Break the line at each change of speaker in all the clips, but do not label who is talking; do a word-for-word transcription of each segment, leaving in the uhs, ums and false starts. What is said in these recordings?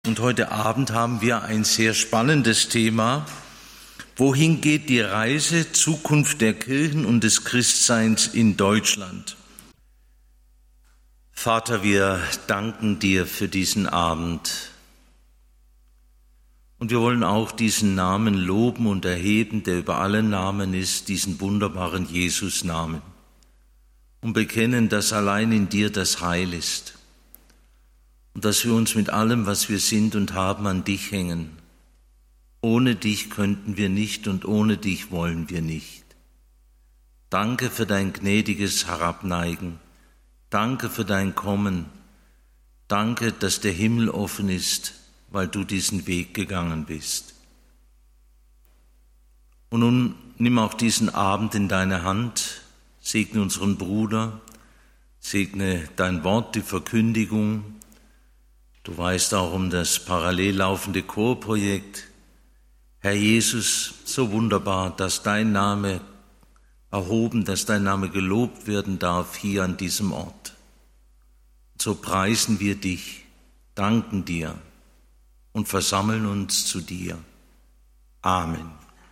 Und heute Abend haben wir ein sehr spannendes Thema. Wohin geht die Reise, Zukunft der Kirchen und des Christseins in Deutschland? Vater, wir danken dir für diesen Abend. Und wir wollen auch diesen Namen loben und erheben, der über alle Namen ist, diesen wunderbaren Jesus-Namen. Und bekennen, dass allein in dir das Heil ist. Und dass wir uns mit allem, was wir sind und haben, an dich hängen. Ohne dich könnten wir nicht und ohne dich wollen wir nicht. Danke für dein gnädiges Herabneigen. Danke für dein Kommen. Danke, dass der Himmel offen ist, weil du diesen Weg gegangen bist. Und nun nimm auch diesen Abend in deine Hand, segne unseren Bruder, segne dein Wort, die Verkündigung. Du weißt auch um das parallel laufende Chorprojekt. Herr Jesus, so wunderbar, dass dein Name erhoben, dass dein Name gelobt werden darf hier an diesem Ort. So preisen wir dich, danken dir und versammeln uns zu dir. Amen.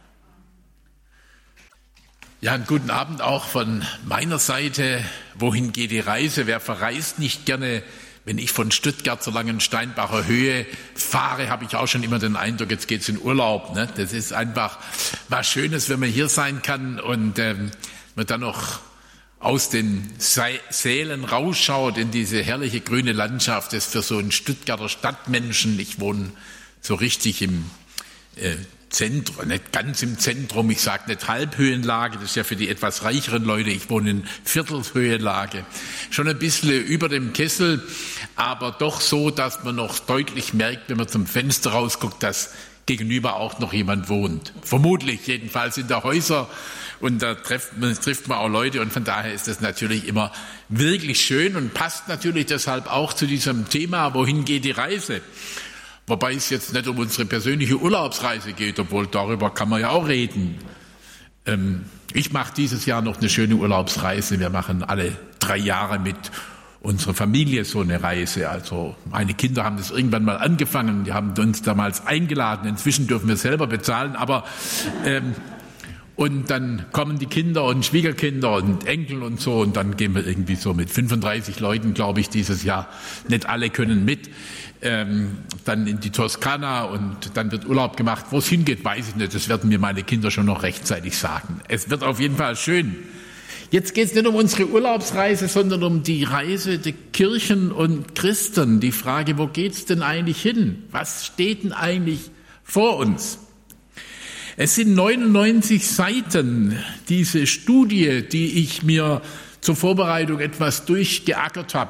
Ja, einen guten Abend auch von meiner Seite. Wohin geht die Reise? Wer verreist nicht gerne? Wenn ich von Stuttgart zur Langensteinbacher Höhe fahre, habe ich auch schon immer den Eindruck, jetzt geht's in Urlaub. Ne? Das ist einfach was Schönes, wenn man hier sein kann und ähm, man dann noch aus den Sälen rausschaut in diese herrliche grüne Landschaft. Das ist für so einen Stuttgarter Stadtmenschen, ich wohne so richtig im äh, Zentrum, nicht ganz im Zentrum, ich sage nicht Halbhöhenlage, das ist ja für die etwas reicheren Leute, ich wohne in Viertelhöhenlage, schon ein bisschen über dem Kessel, aber doch so, dass man noch deutlich merkt, wenn man zum Fenster rausguckt, dass gegenüber auch noch jemand wohnt. Vermutlich, jedenfalls in der Häuser, und da trifft man, trifft man auch Leute, und von daher ist das natürlich immer wirklich schön und passt natürlich deshalb auch zu diesem Thema, wohin geht die Reise? Wobei es jetzt nicht um unsere persönliche Urlaubsreise geht, obwohl darüber kann man ja auch reden. Ähm, ich mache dieses Jahr noch eine schöne Urlaubsreise. Wir machen alle drei Jahre mit unserer Familie so eine Reise. Also meine Kinder haben das irgendwann mal angefangen. Die haben uns damals eingeladen. Inzwischen dürfen wir selber bezahlen. Aber ähm, und dann kommen die Kinder und Schwiegerkinder und Enkel und so. Und dann gehen wir irgendwie so mit fünfunddreißig Leuten, glaube ich, dieses Jahr. Nicht alle können mit. Ähm, dann in die Toskana und dann wird Urlaub gemacht. Wo es hingeht, weiß ich nicht. Das werden mir meine Kinder schon noch rechtzeitig sagen. Es wird auf jeden Fall schön. Jetzt geht es nicht um unsere Urlaubsreise, sondern um die Reise der Kirchen und Christen. Die Frage, wo geht's denn eigentlich hin? Was steht denn eigentlich vor uns? Es sind neunundneunzig Seiten, diese Studie, die ich mir zur Vorbereitung etwas durchgeackert habe.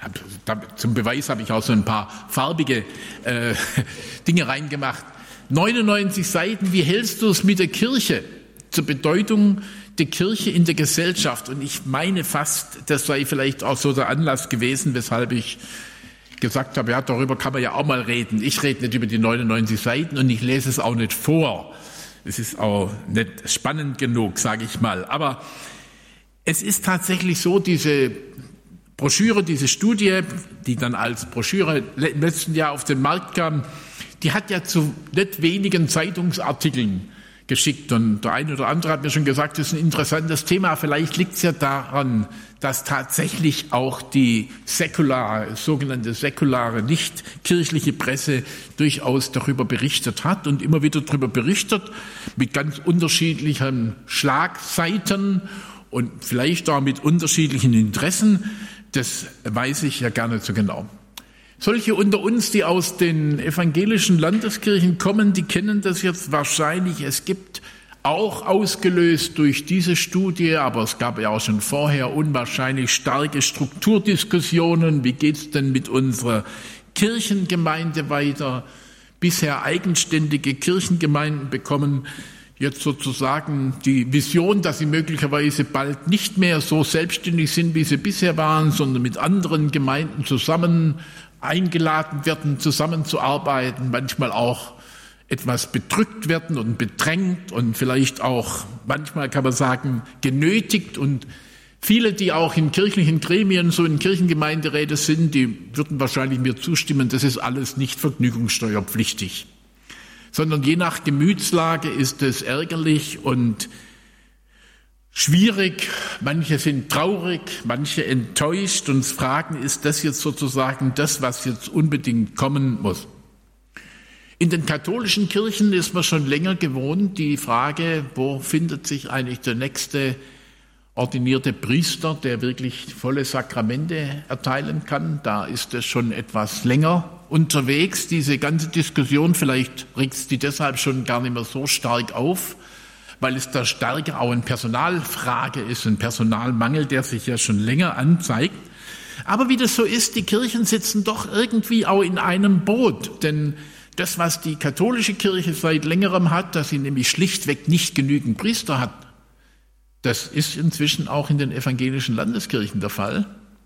Zum Beweis habe ich auch so ein paar farbige äh, Dinge reingemacht. neunundneunzig Seiten, wie hältst du es mit der Kirche? Zur Bedeutung der Kirche in der Gesellschaft. Und ich meine fast, das sei vielleicht auch so der Anlass gewesen, weshalb ich gesagt habe, ja, darüber kann man ja auch mal reden. Ich rede nicht über die neunundneunzig Seiten und ich lese es auch nicht vor. Es ist auch nicht spannend genug, sage ich mal. Aber es ist tatsächlich so, diese Broschüre, diese Studie, die dann als Broschüre im letzten Jahr auf den Markt kam, die hat ja zu nicht wenigen Zeitungsartikeln geschickt. Und der eine oder andere hat mir schon gesagt, das ist ein interessantes Thema. Vielleicht liegt es ja daran, dass tatsächlich auch die säkulare, sogenannte säkulare, nicht kirchliche Presse durchaus darüber berichtet hat und immer wieder darüber berichtet, mit ganz unterschiedlichen Schlagseiten und vielleicht auch mit unterschiedlichen Interessen. Das weiß ich ja gar nicht so genau. Solche unter uns, die aus den evangelischen Landeskirchen kommen, die kennen das jetzt wahrscheinlich. Es gibt auch ausgelöst durch diese Studie, aber es gab ja auch schon vorher unwahrscheinlich starke Strukturdiskussionen. Wie geht's denn mit unserer Kirchengemeinde weiter? Bisher eigenständige Kirchengemeinden bekommen jetzt sozusagen die Vision, dass sie möglicherweise bald nicht mehr so selbstständig sind, wie sie bisher waren, sondern mit anderen Gemeinden zusammen eingeladen werden, zusammenzuarbeiten, manchmal auch etwas bedrückt werden und bedrängt und vielleicht auch, manchmal kann man sagen, genötigt und Viele, die auch in kirchlichen Gremien, so in Kirchengemeinderäte sind, die würden wahrscheinlich mir zustimmen, das ist alles nicht vergnügungssteuerpflichtig, sondern je nach Gemütslage ist es ärgerlich und schwierig. Manche sind traurig, manche enttäuscht und fragen, ist das jetzt sozusagen das, was jetzt unbedingt kommen muss? In den katholischen Kirchen ist man schon länger gewohnt, die Frage, wo findet sich eigentlich der nächste ordinierte Priester, der wirklich volle Sakramente erteilen kann. Da ist es schon etwas länger unterwegs. Diese ganze Diskussion, vielleicht regt es die deshalb schon gar nicht mehr so stark auf, weil es da stärker auch eine Personalfrage ist, ein Personalmangel, der sich ja schon länger anzeigt. Aber wie das so ist, die Kirchen sitzen doch irgendwie auch in einem Boot, denn das, was die katholische Kirche seit längerem hat, dass sie nämlich schlichtweg nicht genügend Priester hat, das ist inzwischen auch in den evangelischen Landeskirchen der Fall.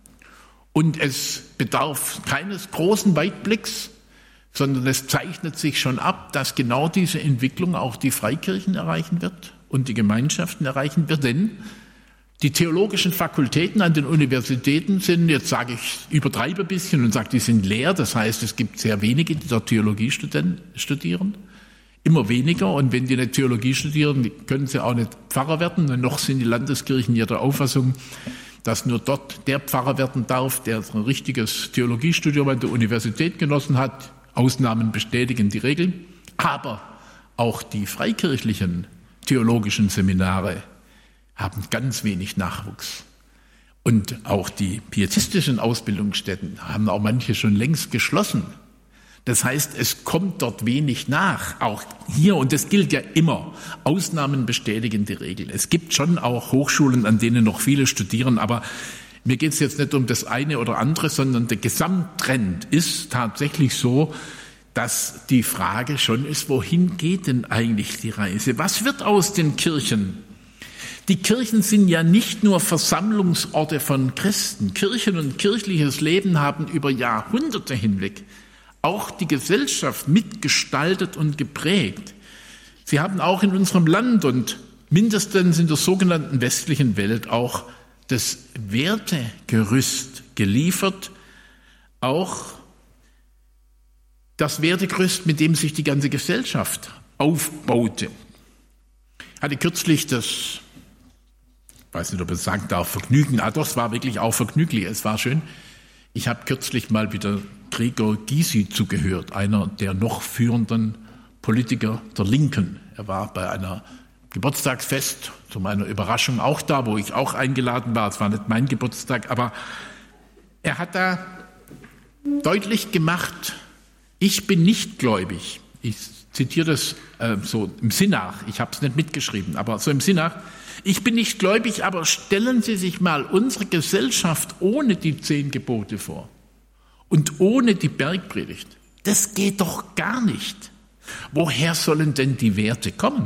Und es bedarf keines großen Weitblicks, sondern es zeichnet sich schon ab, dass genau diese Entwicklung auch die Freikirchen erreichen wird und die Gemeinschaften erreichen wird. Denn die theologischen Fakultäten an den Universitäten sind, jetzt sage ich, übertreibe ein bisschen und sage, die sind leer. Das heißt, es gibt sehr wenige, die dort Theologie studieren. Immer weniger. Und wenn die nicht Theologie studieren, können sie auch nicht Pfarrer werden. Und noch sind die Landeskirchen ja der Auffassung, dass nur dort der Pfarrer werden darf, der ein richtiges Theologiestudium an der Universität genossen hat. Ausnahmen bestätigen die Regeln. Aber auch die freikirchlichen theologischen Seminare haben ganz wenig Nachwuchs. Und auch die pietistischen Ausbildungsstätten haben auch manche schon längst geschlossen. Das heißt, es kommt dort wenig nach, auch hier, und das gilt ja immer. Ausnahmen bestätigen die Regel. Es gibt schon auch Hochschulen, an denen noch viele studieren, aber mir geht es jetzt nicht um das eine oder andere, sondern der Gesamttrend ist tatsächlich so, dass die Frage schon ist, wohin geht denn eigentlich die Reise? Was wird aus den Kirchen? Die Kirchen sind ja nicht nur Versammlungsorte von Christen. Kirchen und kirchliches Leben haben über Jahrhunderte hinweg auch die Gesellschaft mitgestaltet und geprägt. Sie haben auch in unserem Land und mindestens in der sogenannten westlichen Welt auch das Wertegerüst geliefert, auch das Wertegerüst, mit dem sich die ganze Gesellschaft aufbaute. Ich hatte kürzlich das, ich weiß nicht, ob ich es sagen darf, Vergnügen, ah doch, es war wirklich auch vergnüglich, es war schön. Ich habe kürzlich mal wieder Gregor Gysi zugehört, einer der noch führenden Politiker der Linken. Er war bei einer Geburtstagsfest, zu meiner Überraschung auch da, wo ich auch eingeladen war. Es war nicht mein Geburtstag, aber er hat da deutlich gemacht, ich bin nicht gläubig. Ich zitiere das äh, so im Sinn nach, ich habe es nicht mitgeschrieben, aber so im Sinn nach, ich bin nicht gläubig, aber stellen Sie sich mal unsere Gesellschaft ohne die zehn Gebote vor und ohne die Bergpredigt. Das geht doch gar nicht. Woher sollen denn die Werte kommen?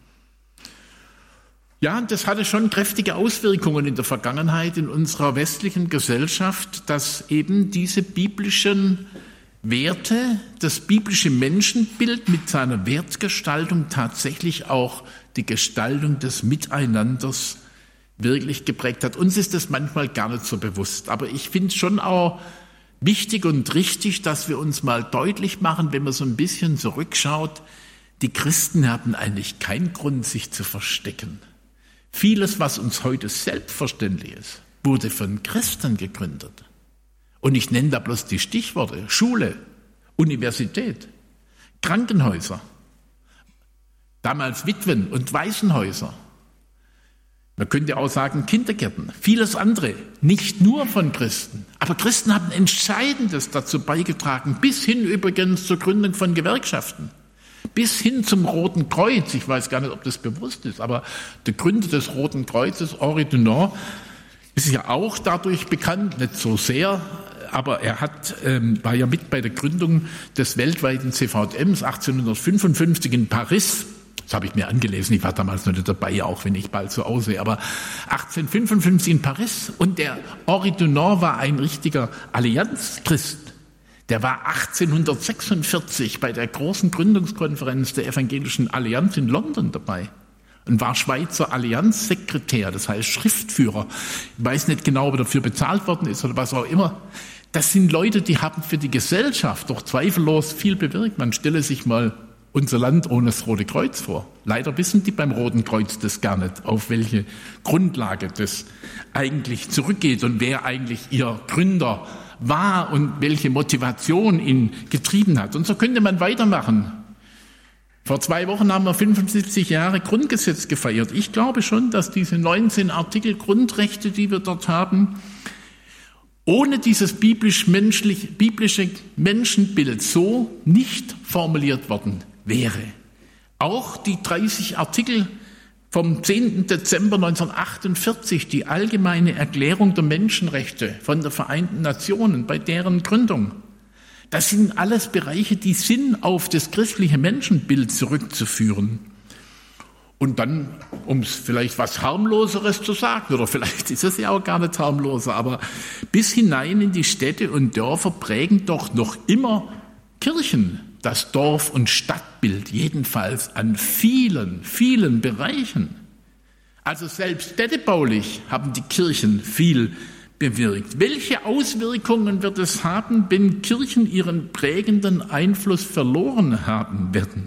Ja, das hatte schon kräftige Auswirkungen in der Vergangenheit in unserer westlichen Gesellschaft, dass eben diese biblischen Werte, das biblische Menschenbild mit seiner Wertgestaltung tatsächlich auch die Gestaltung des Miteinanders wirklich geprägt hat. Uns ist das manchmal gar nicht so bewusst, aber ich finde es schon auch wichtig und richtig, dass wir uns mal deutlich machen, wenn man so ein bisschen zurückschaut, die Christen hatten eigentlich keinen Grund, sich zu verstecken. Vieles, was uns heute selbstverständlich ist, wurde von Christen gegründet. Und ich nenne da bloß die Stichworte: Schule, Universität, Krankenhäuser, damals Witwen- und Waisenhäuser. Man könnte auch sagen Kindergärten, vieles andere, nicht nur von Christen. Aber Christen haben Entscheidendes dazu beigetragen, bis hin übrigens zur Gründung von Gewerkschaften, bis hin zum Roten Kreuz. Ich weiß gar nicht, ob das bewusst ist, aber der Gründer des Roten Kreuzes, Henri Dunant, ist ja auch dadurch bekannt, nicht so sehr, aber er hat, ähm, war ja mit bei der Gründung des weltweiten C V D Ms achtzehnhundertfünfundfünfzig in Paris. Das habe ich mir angelesen, ich war damals noch nicht dabei, auch wenn ich bald so aussehe, aber achtzehnhundertfünfundfünfzig in Paris, und der Henri Dunant war ein richtiger Allianzchrist. Der war achtzehnhundertsechsundvierzig bei der großen Gründungskonferenz der Evangelischen Allianz in London dabei. und war Schweizer Allianzsekretär, das heißt Schriftführer. Ich weiß nicht genau, ob er dafür bezahlt worden ist oder was auch immer. Das sind Leute, die haben für die Gesellschaft doch zweifellos viel bewirkt. Man stelle sich mal unser Land ohne das Rote Kreuz vor. Leider wissen die beim Roten Kreuz das gar nicht, auf welche Grundlage das eigentlich zurückgeht und wer eigentlich ihr Gründer war und welche Motivation ihn getrieben hat. Und so könnte man weitermachen. Vor zwei Wochen haben wir fünfundsiebzig Jahre Grundgesetz gefeiert. Ich glaube schon, dass diese neunzehn Artikel Grundrechte, die wir dort haben, ohne dieses biblisch-menschlich, biblische Menschenbild so nicht formuliert worden wäre. Auch die dreißig Artikel vom zehnten Dezember neunzehnhundertachtundvierzig, die allgemeine Erklärung der Menschenrechte von der Vereinten Nationen bei deren Gründung, das sind alles Bereiche, die sind auf das christliche Menschenbild zurückzuführen. Und dann, um es vielleicht was Harmloseres zu sagen, oder vielleicht ist es ja auch gar nicht harmloser, aber bis hinein in die Städte und Dörfer prägen doch noch immer Kirchen das Dorf- und Stadtbild, jedenfalls an vielen, vielen Bereichen. Also selbst städtebaulich haben die Kirchen viel bewirkt. Welche Auswirkungen wird es haben, wenn Kirchen ihren prägenden Einfluss verloren haben werden?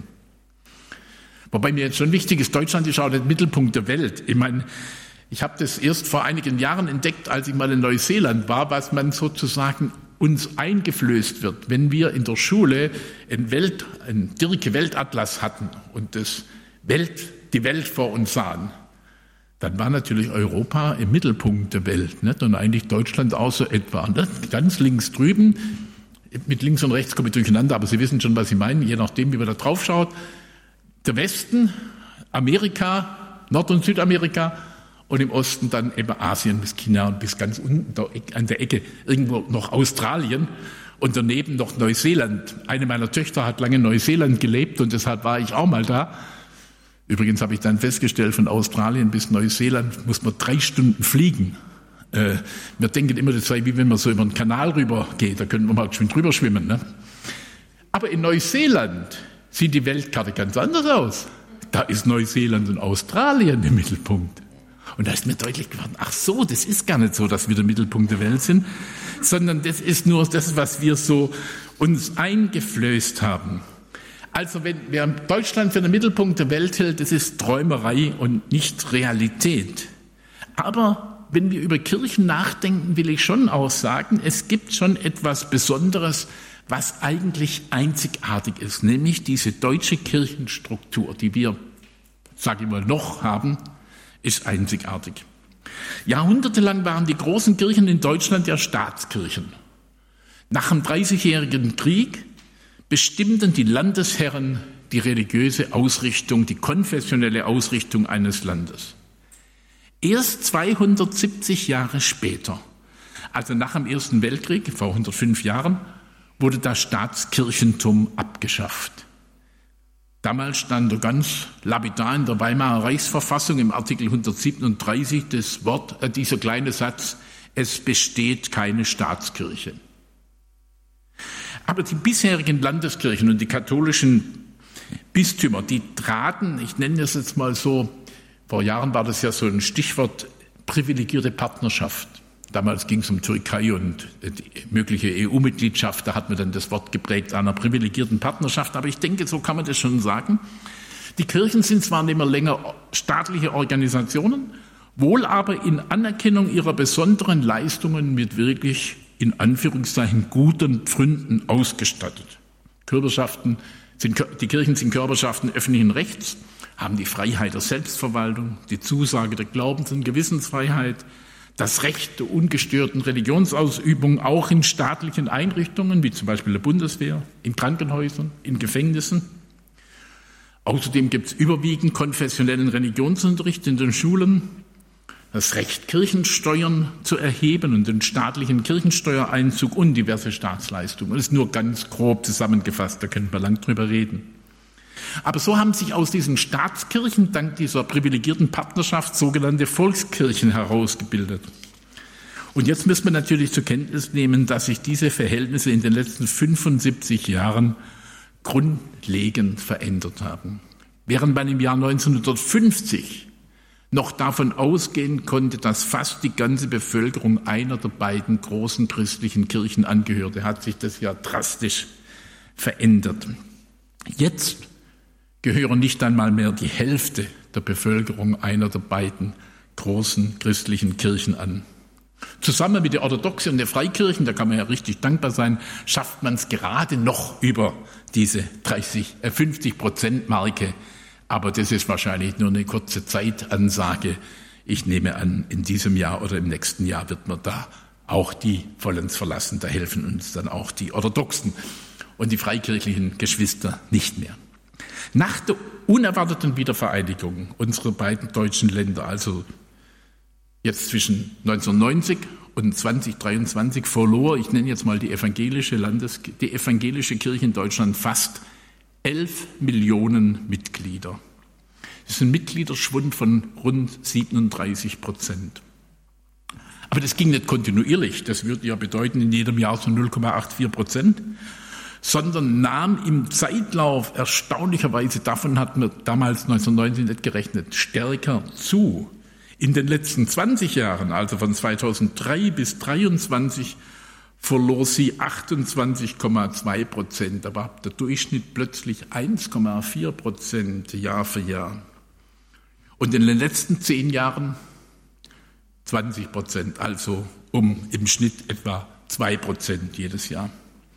Wobei mir jetzt schon wichtig ist, Deutschland ist auch der Mittelpunkt der Welt. Ich meine, ich habe das erst vor einigen Jahren entdeckt, als ich mal in Neuseeland war, was man sozusagen uns eingeflößt wird, wenn wir in der Schule einen, Welt, einen Diercke-Weltatlas hatten und das Welt, die Welt vor uns sahen. Dann war natürlich Europa im Mittelpunkt der Welt, nicht? Und eigentlich Deutschland auch so etwa. Und das ganz links drüben, mit links und rechts komme ich durcheinander, aber Sie wissen schon, was ich meine, je nachdem, wie man da drauf schaut. Der Westen, Amerika, Nord- und Südamerika und im Osten dann eben Asien bis China und bis ganz unten da, an der Ecke irgendwo noch Australien und daneben noch Neuseeland. Eine meiner Töchter hat lange in Neuseeland gelebt und deshalb war ich auch mal da. Übrigens habe ich dann festgestellt, von Australien bis Neuseeland muss man drei Stunden fliegen. Äh, wir denken immer, das sei wie wenn man so über einen Kanal rüber geht, da können wir mal schön drüber schwimmen. Ne? Aber in Neuseeland sieht die Weltkarte ganz anders aus. Da ist Neuseeland und Australien im Mittelpunkt. Und da ist mir deutlich geworden, ach so, das ist gar nicht so, dass wir der Mittelpunkt der Welt sind, sondern das ist nur das, was wir so uns eingeflößt haben. Also wenn wer Deutschland für den Mittelpunkt der Welt hält, das ist Träumerei und nicht Realität. Aber wenn wir über Kirchen nachdenken, will ich schon auch sagen, es gibt schon etwas Besonderes, was eigentlich einzigartig ist, nämlich diese deutsche Kirchenstruktur, die wir, sage ich mal, noch haben, ist einzigartig. Jahrhundertelang waren die großen Kirchen in Deutschland ja Staatskirchen. Nach dem Dreißigjährigen Krieg bestimmten die Landesherren die religiöse Ausrichtung, die konfessionelle Ausrichtung eines Landes. Erst zweihundertsiebzig Jahre später, also nach dem Ersten Weltkrieg, vor hundertfünf Jahren, wurde das Staatskirchentum abgeschafft. Damals stand da ganz lapidar in der Weimarer Reichsverfassung im Artikel hundertsiebenunddreißig das Wort, äh, dieser kleine Satz, es besteht keine Staatskirche. Aber die bisherigen Landeskirchen und die katholischen Bistümer, die traten, ich nenne das jetzt mal so, vor Jahren war das ja so ein Stichwort, privilegierte Partnerschaft. Damals ging es um Türkei und die mögliche E U-Mitgliedschaft, da hat man dann das Wort geprägt einer privilegierten Partnerschaft. Aber ich denke, so kann man das schon sagen. Die Kirchen sind zwar nicht mehr länger staatliche Organisationen, wohl aber in Anerkennung ihrer besonderen Leistungen mit wirklich in Anführungszeichen guten Pfründen ausgestattet. Körperschaften sind, die Kirchen sind Körperschaften öffentlichen Rechts, haben die Freiheit der Selbstverwaltung, die Zusage der Glaubens- und Gewissensfreiheit, das Recht der ungestörten Religionsausübung auch in staatlichen Einrichtungen, wie zum Beispiel der Bundeswehr, in Krankenhäusern, in Gefängnissen. Außerdem gibt es überwiegend konfessionellen Religionsunterricht in den Schulen, das Recht, Kirchensteuern zu erheben und den staatlichen Kirchensteuereinzug und diverse Staatsleistungen. Das ist nur ganz grob zusammengefasst, da können wir lang drüber reden. Aber so haben sich aus diesen Staatskirchen dank dieser privilegierten Partnerschaft sogenannte Volkskirchen herausgebildet. Und jetzt müssen wir natürlich zur Kenntnis nehmen, dass sich diese Verhältnisse in den letzten fünfundsiebzig Jahren grundlegend verändert haben. Während man im Jahr neunzehnhundertfünfzig noch davon ausgehen konnte, dass fast die ganze Bevölkerung einer der beiden großen christlichen Kirchen angehörte, hat sich das ja drastisch verändert. Jetzt gehören nicht einmal mehr die Hälfte der Bevölkerung einer der beiden großen christlichen Kirchen an. Zusammen mit der Orthodoxie und der Freikirchen, da kann man ja richtig dankbar sein, schafft man es gerade noch über diese dreißig, äh fünfzig Prozent Marke. Aber das ist wahrscheinlich nur eine kurze Zeitansage. Ich nehme an, in diesem Jahr oder im nächsten Jahr wird man da auch die vollends verlassen. Da helfen uns dann auch die Orthodoxen und die freikirchlichen Geschwister nicht mehr. Nach der unerwarteten Wiedervereinigung unserer beiden deutschen Länder, also jetzt zwischen neunzehnhundertneunzig und zweitausenddreiundzwanzig, verlor, ich nenne jetzt mal die evangelische Landes, die evangelische Kirche in Deutschland fast elf Millionen Mitglieder. Das ist ein Mitgliederschwund von rund siebenunddreißig Prozent. Aber das ging nicht kontinuierlich, das würde ja bedeuten in jedem Jahr so null Komma vierundachtzig Prozent, sondern nahm im Zeitlauf erstaunlicherweise, davon hat man damals neunzehnhundertneunzig nicht gerechnet, stärker zu. In den letzten zwanzig Jahren, also von zweitausenddrei bis zweitausenddreiundzwanzig, verlor sie achtundzwanzig Komma zwei Prozent, aber der Durchschnitt plötzlich eins Komma vier Prozent Jahr für Jahr. Und in den letzten zehn Jahren zwanzig Prozent, also um im Schnitt etwa zwei Prozent jedes Jahr.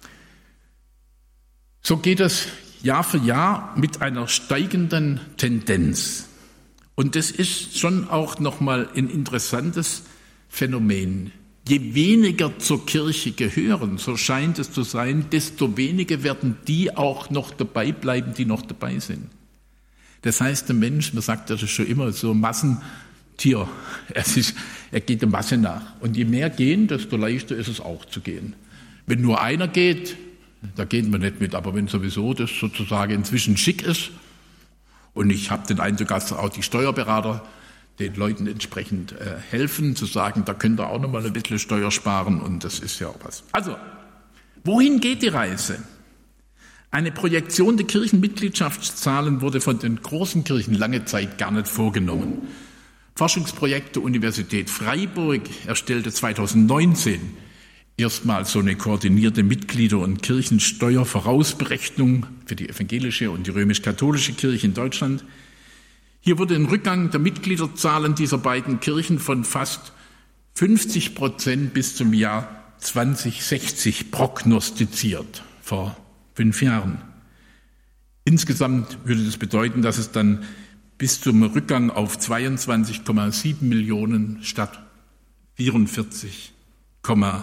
So geht es Jahr für Jahr mit einer steigenden Tendenz. Und das ist schon auch nochmal ein interessantes Phänomen. Je weniger zur Kirche gehören, so scheint es zu sein, desto weniger werden die auch noch dabei bleiben, die noch dabei sind. Das heißt, der Mensch, man sagt das schon immer, so Massentier, es ist, er geht der Masse nach. Und je mehr gehen, desto leichter ist es auch zu gehen. Wenn nur einer geht, da gehen wir nicht mit, aber wenn sowieso das sozusagen inzwischen schick ist, und ich habe den Eindruck, dass auch die Steuerberater den Leuten entsprechend äh, helfen, zu sagen, da könnt ihr auch noch mal ein bisschen Steuer sparen und das ist ja auch was. Also, wohin geht die Reise? Eine Projektion der Kirchenmitgliedschaftszahlen wurde von den großen Kirchen lange Zeit gar nicht vorgenommen. Forschungsprojekt der Universität Freiburg erstellte zweitausendneunzehn erstmals so eine koordinierte Mitglieder- und Kirchensteuervorausberechnung für die evangelische und die römisch-katholische Kirche in Deutschland. Hier wurde ein Rückgang der Mitgliederzahlen dieser beiden Kirchen von fast fünfzig Prozent bis zum Jahr zweitausendsechzig prognostiziert, vor fünf Jahren. Insgesamt würde das bedeuten, dass es dann bis zum Rückgang auf zweiundzwanzig Komma sieben Millionen statt vierundvierzig Komma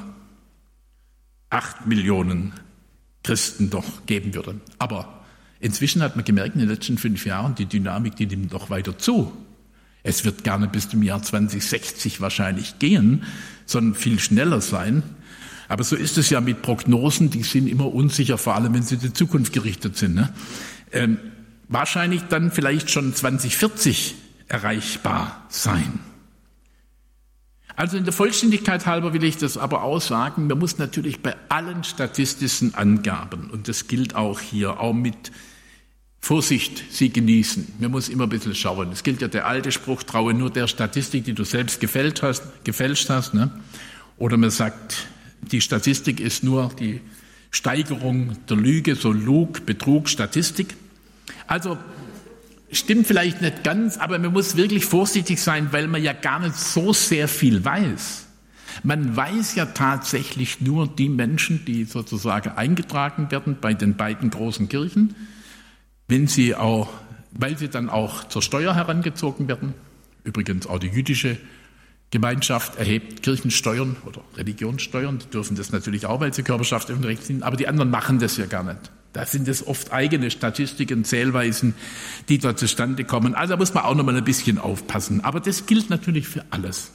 acht Millionen Christen doch geben würde. Aber inzwischen hat man gemerkt, in den letzten fünf Jahren, die Dynamik, die nimmt noch weiter zu. Es wird gar nicht bis zum Jahr zweitausendsechzig wahrscheinlich gehen, sondern viel schneller sein. Aber so ist es ja mit Prognosen, die sind immer unsicher, vor allem wenn sie in die Zukunft gerichtet sind. Ne? Ähm, wahrscheinlich dann vielleicht schon zweitausendvierzig erreichbar sein. Also in der Vollständigkeit halber will ich das aber auch sagen, man muss natürlich bei allen statistischen Angaben, und das gilt auch hier, auch mit Vorsicht sie genießen. Man muss immer ein bisschen schauen. Es gilt ja der alte Spruch, traue nur der Statistik, die du selbst gefälscht hast. Gefälscht hast ne? Oder man sagt, die Statistik ist nur die Steigerung der Lüge, so Lug, Betrug, Statistik. Also stimmt vielleicht nicht ganz, aber man muss wirklich vorsichtig sein, weil man ja gar nicht so sehr viel weiß. Man weiß ja tatsächlich nur die Menschen, die sozusagen eingetragen werden bei den beiden großen Kirchen, wenn sie auch, weil sie dann auch zur Steuer herangezogen werden. Übrigens auch die jüdische Gemeinschaft erhebt Kirchensteuern oder Religionssteuern, die dürfen das natürlich auch, weil sie Körperschaft öffentlichen Rechts sind, aber die anderen machen das ja gar nicht. Da sind es oft eigene Statistiken, Zählweisen, die da zustande kommen. Also da muss man auch noch mal ein bisschen aufpassen. Aber das gilt natürlich für alles.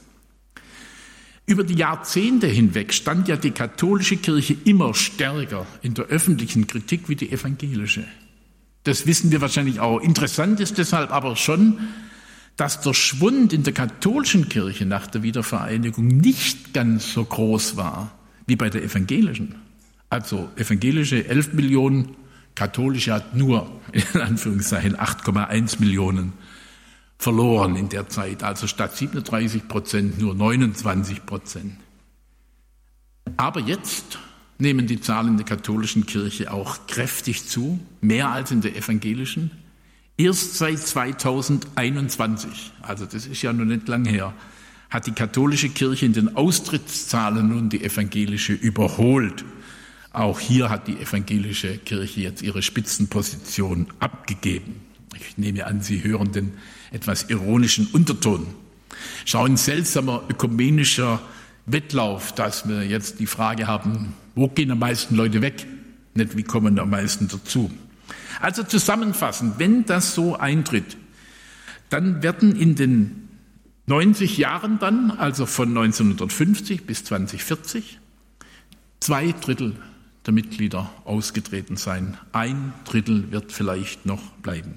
Über die Jahrzehnte hinweg stand ja die katholische Kirche immer stärker in der öffentlichen Kritik wie die evangelische. Das wissen wir wahrscheinlich auch. Interessant ist deshalb aber schon, dass der Schwund in der katholischen Kirche nach der Wiedervereinigung nicht ganz so groß war wie bei der evangelischen. Also evangelische elf Millionen, katholische hat nur in Anführungszeichen acht Komma eins Millionen verloren in der Zeit. Also statt siebenunddreißig Prozent nur neunundzwanzig Prozent. Aber jetzt nehmen die Zahlen in der katholischen Kirche auch kräftig zu, mehr als in der evangelischen. Erst seit zweitausendeinundzwanzig, also das ist ja noch nicht lang her, hat die katholische Kirche in den Austrittszahlen nun die evangelische überholt. Auch hier hat die evangelische Kirche jetzt ihre Spitzenposition abgegeben. Ich nehme an, Sie hören den etwas ironischen Unterton. Schau, ein seltsamer ökumenischer Wettlauf, dass wir jetzt die Frage haben, wo gehen am meisten Leute weg? Nicht, wie kommen am meisten dazu? Also zusammenfassend, wenn das so eintritt, dann werden in den neunzig Jahren dann, also von neunzehnhundertfünfzig bis zweitausendvierzig, zwei Drittel der Mitglieder ausgetreten sein. Ein Drittel wird vielleicht noch bleiben.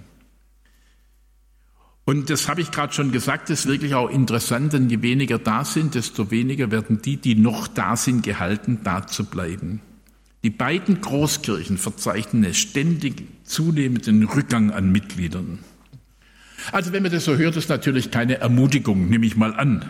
Und das habe ich gerade schon gesagt, das ist wirklich auch interessant, denn je weniger da sind, desto weniger werden die, die noch da sind, gehalten, da zu bleiben. Die beiden Großkirchen verzeichnen einen ständig zunehmenden Rückgang an Mitgliedern. Also wenn man das so hört, ist natürlich keine Ermutigung, nehme ich mal an.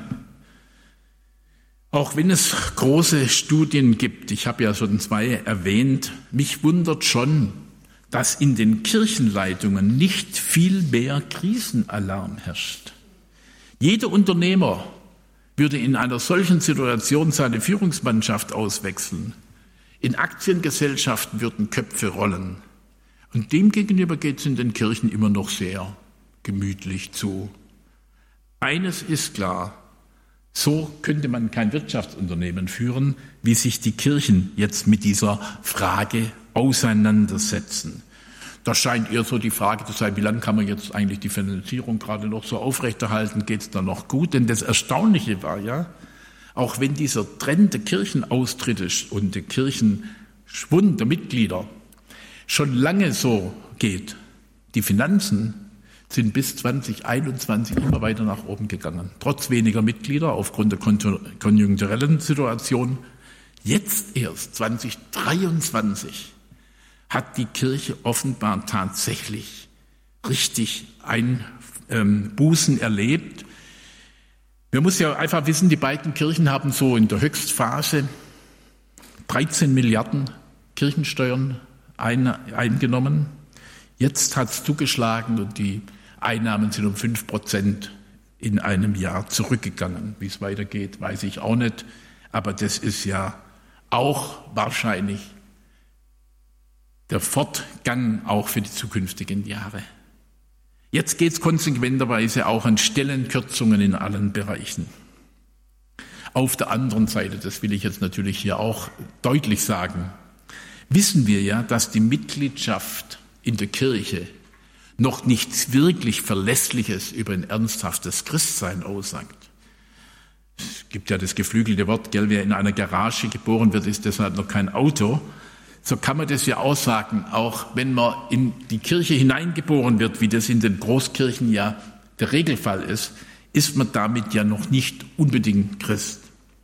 Auch wenn es große Studien gibt, ich habe ja schon zwei erwähnt, mich wundert schon, dass in den Kirchenleitungen nicht viel mehr Krisenalarm herrscht. Jeder Unternehmer würde in einer solchen Situation seine Führungsmannschaft auswechseln. In Aktiengesellschaften würden Köpfe rollen. Und demgegenüber geht es in den Kirchen immer noch sehr gemütlich zu. Eines ist klar, so könnte man kein Wirtschaftsunternehmen führen, wie sich die Kirchen jetzt mit dieser Frage auseinandersetzen. Da scheint eher so die Frage zu sein, wie lange kann man jetzt eigentlich die Finanzierung gerade noch so aufrechterhalten, geht es da noch gut? Denn das Erstaunliche war ja, auch wenn dieser Trend der Kirchenaustritte und der Kirchenschwund der Mitglieder schon lange so geht, die Finanzen sind bis zweitausendeinundzwanzig immer weiter nach oben gegangen. Trotz weniger Mitglieder aufgrund der konjunkturellen Situation. Jetzt erst zweitausenddreiundzwanzig hat die Kirche offenbar tatsächlich richtig Einbußen erlebt. Man muss ja einfach wissen, die beiden Kirchen haben so in der Höchstphase dreizehn Milliarden Kirchensteuern ein, eingenommen. Jetzt hat es zugeschlagen und die Einnahmen sind um fünf Prozent in einem Jahr zurückgegangen. Wie es weitergeht, weiß ich auch nicht. Aber das ist ja auch wahrscheinlich der Fortgang auch für die zukünftigen Jahre. Jetzt geht es konsequenterweise auch an Stellenkürzungen in allen Bereichen. Auf der anderen Seite, das will ich jetzt natürlich hier auch deutlich sagen, wissen wir ja, dass die Mitgliedschaft in der Kirche noch nichts wirklich Verlässliches über ein ernsthaftes Christsein aussagt. Es gibt ja das geflügelte Wort, gell, wer in einer Garage geboren wird, ist deshalb noch kein Auto. So kann man das ja aussagen, auch wenn man in die Kirche hineingeboren wird, wie das in den Großkirchen ja der Regelfall ist, ist man damit ja noch nicht unbedingt Christ.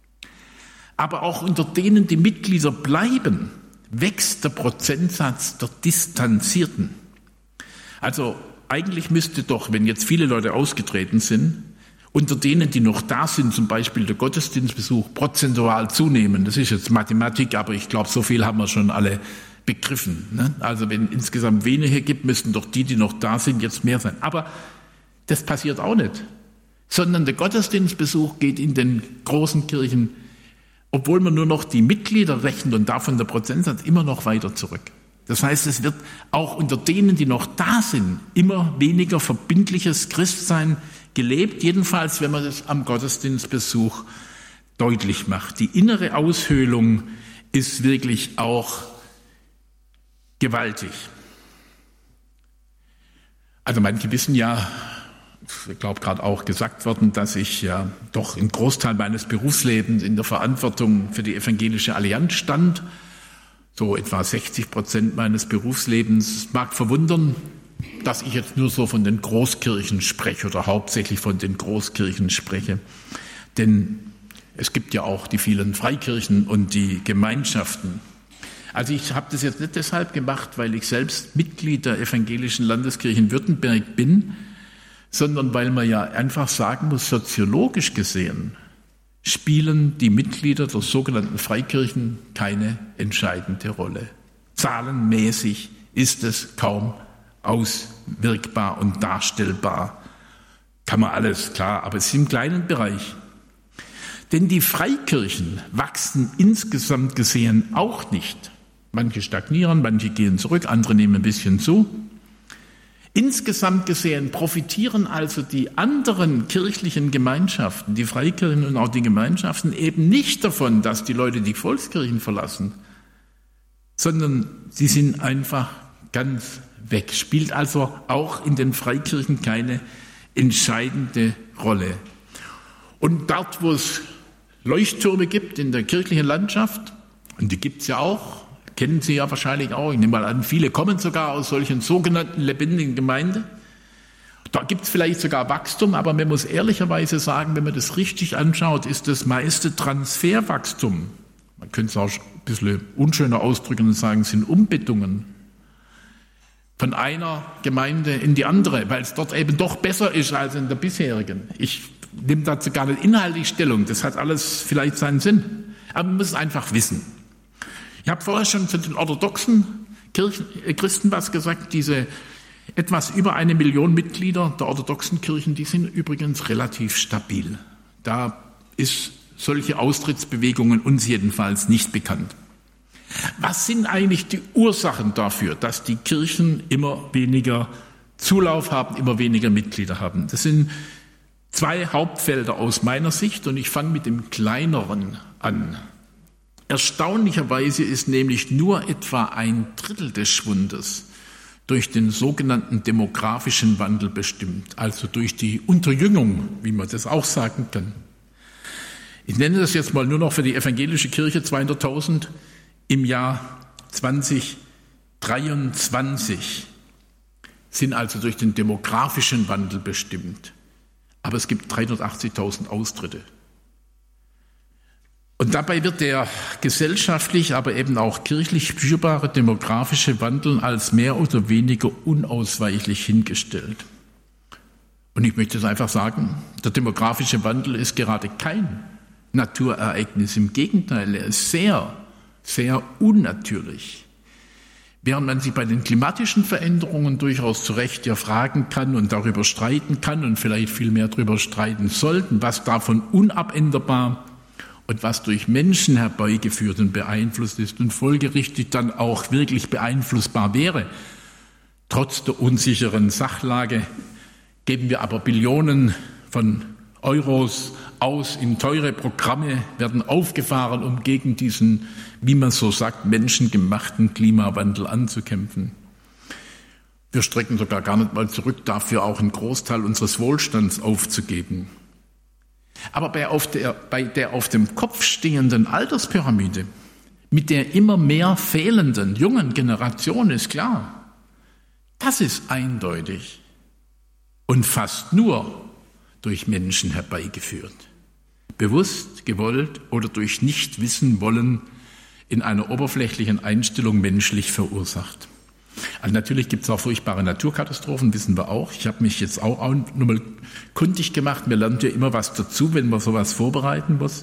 Aber auch unter denen, die Mitglieder bleiben, wächst der Prozentsatz der Distanzierten. Also eigentlich müsste doch, wenn jetzt viele Leute ausgetreten sind, unter denen, die noch da sind, zum Beispiel der Gottesdienstbesuch, prozentual zunehmen. Das ist jetzt Mathematik, aber ich glaube, so viel haben wir schon alle begriffen. Ne? Also wenn insgesamt weniger gibt, müssten doch die, die noch da sind, jetzt mehr sein. Aber das passiert auch nicht. Sondern der Gottesdienstbesuch geht in den großen Kirchen, obwohl man nur noch die Mitglieder rechnet und davon der Prozentsatz immer noch weiter zurück. Das heißt, es wird auch unter denen, die noch da sind, immer weniger verbindliches Christsein gelebt, jedenfalls wenn man das am Gottesdienstbesuch deutlich macht. Die innere Aushöhlung ist wirklich auch gewaltig. Also manche wissen ja, ich glaube gerade auch gesagt worden, dass ich ja doch einen Großteil meines Berufslebens in der Verantwortung für die Evangelische Allianz stand. So etwa sechzig Prozent meines Berufslebens. Mag verwundern, dass ich jetzt nur so von den Großkirchen spreche oder hauptsächlich von den Großkirchen spreche. Denn es gibt ja auch die vielen Freikirchen und die Gemeinschaften. Also ich habe das jetzt nicht deshalb gemacht, weil ich selbst Mitglied der Evangelischen Landeskirche in Württemberg bin, sondern weil man ja einfach sagen muss, soziologisch gesehen spielen die Mitglieder der sogenannten Freikirchen keine entscheidende Rolle. Zahlenmäßig ist es kaum auswirkbar und darstellbar. Kann man alles, klar, aber es ist im kleinen Bereich. Denn die Freikirchen wachsen insgesamt gesehen auch nicht. Manche stagnieren, manche gehen zurück, andere nehmen ein bisschen zu. Insgesamt gesehen profitieren also die anderen kirchlichen Gemeinschaften, die Freikirchen und auch die Gemeinschaften, eben nicht davon, dass die Leute die Volkskirchen verlassen, sondern sie sind einfach ganz weg. Spielt also auch in den Freikirchen keine entscheidende Rolle. Und dort, wo es Leuchttürme gibt in der kirchlichen Landschaft, und die gibt es ja auch, kennen Sie ja wahrscheinlich auch, ich nehme mal an, viele kommen sogar aus solchen sogenannten lebendigen Gemeinden. Da gibt es vielleicht sogar Wachstum, aber man muss ehrlicherweise sagen, wenn man das richtig anschaut, ist das meiste Transferwachstum. Man könnte es auch ein bisschen unschöner ausdrücken und sagen, es sind Umbettungen von einer Gemeinde in die andere, weil es dort eben doch besser ist als in der bisherigen. Ich nehme dazu gar nicht inhaltlich Stellung, das hat alles vielleicht seinen Sinn, aber man muss es einfach wissen. Ich habe vorher schon zu den orthodoxen Kirchen, äh, Christen was gesagt, diese etwas über eine Million Mitglieder der orthodoxen Kirchen, die sind übrigens relativ stabil. Da ist solche Austrittsbewegungen uns jedenfalls nicht bekannt. Was sind eigentlich die Ursachen dafür, dass die Kirchen immer weniger Zulauf haben, immer weniger Mitglieder haben? Das sind zwei Hauptfelder aus meiner Sicht und ich fange mit dem kleineren an. Erstaunlicherweise ist nämlich nur etwa ein Drittel des Schwundes durch den sogenannten demografischen Wandel bestimmt, also durch die Unterjüngung, wie man das auch sagen kann. Ich nenne das jetzt mal nur noch für die evangelische Kirche zweihunderttausend im Jahr zweitausenddreiundzwanzig sind also durch den demografischen Wandel bestimmt. Aber es gibt dreihundertachtzigtausend Austritte. Und dabei wird der gesellschaftlich, aber eben auch kirchlich spürbare demografische Wandel als mehr oder weniger unausweichlich hingestellt. Und ich möchte es einfach sagen, der demografische Wandel ist gerade kein Naturereignis. Im Gegenteil, er ist sehr, sehr unnatürlich. Während man sich bei den klimatischen Veränderungen durchaus zu Recht ja fragen kann und darüber streiten kann und vielleicht viel mehr darüber streiten sollten, was davon unabänderbar und was durch Menschen herbeigeführt und beeinflusst ist und folgerichtig dann auch wirklich beeinflussbar wäre. Trotz der unsicheren Sachlage geben wir aber Billionen von Euros aus in teure Programme, werden aufgefahren, um gegen diesen, wie man so sagt, menschengemachten Klimawandel anzukämpfen. Wir strecken sogar gar nicht mal zurück, dafür auch einen Großteil unseres Wohlstands aufzugeben. Aber bei, auf der, bei der auf dem Kopf stehenden Alterspyramide, mit der immer mehr fehlenden jungen Generation ist klar, das ist eindeutig und fast nur durch Menschen herbeigeführt. Bewusst, gewollt oder durch Nichtwissen wollen in einer oberflächlichen Einstellung menschlich verursacht. Also natürlich gibt es auch furchtbare Naturkatastrophen, wissen wir auch. Ich habe mich jetzt auch, auch nochmal kundig gemacht. Man lernt ja immer was dazu, wenn man sowas vorbereiten muss.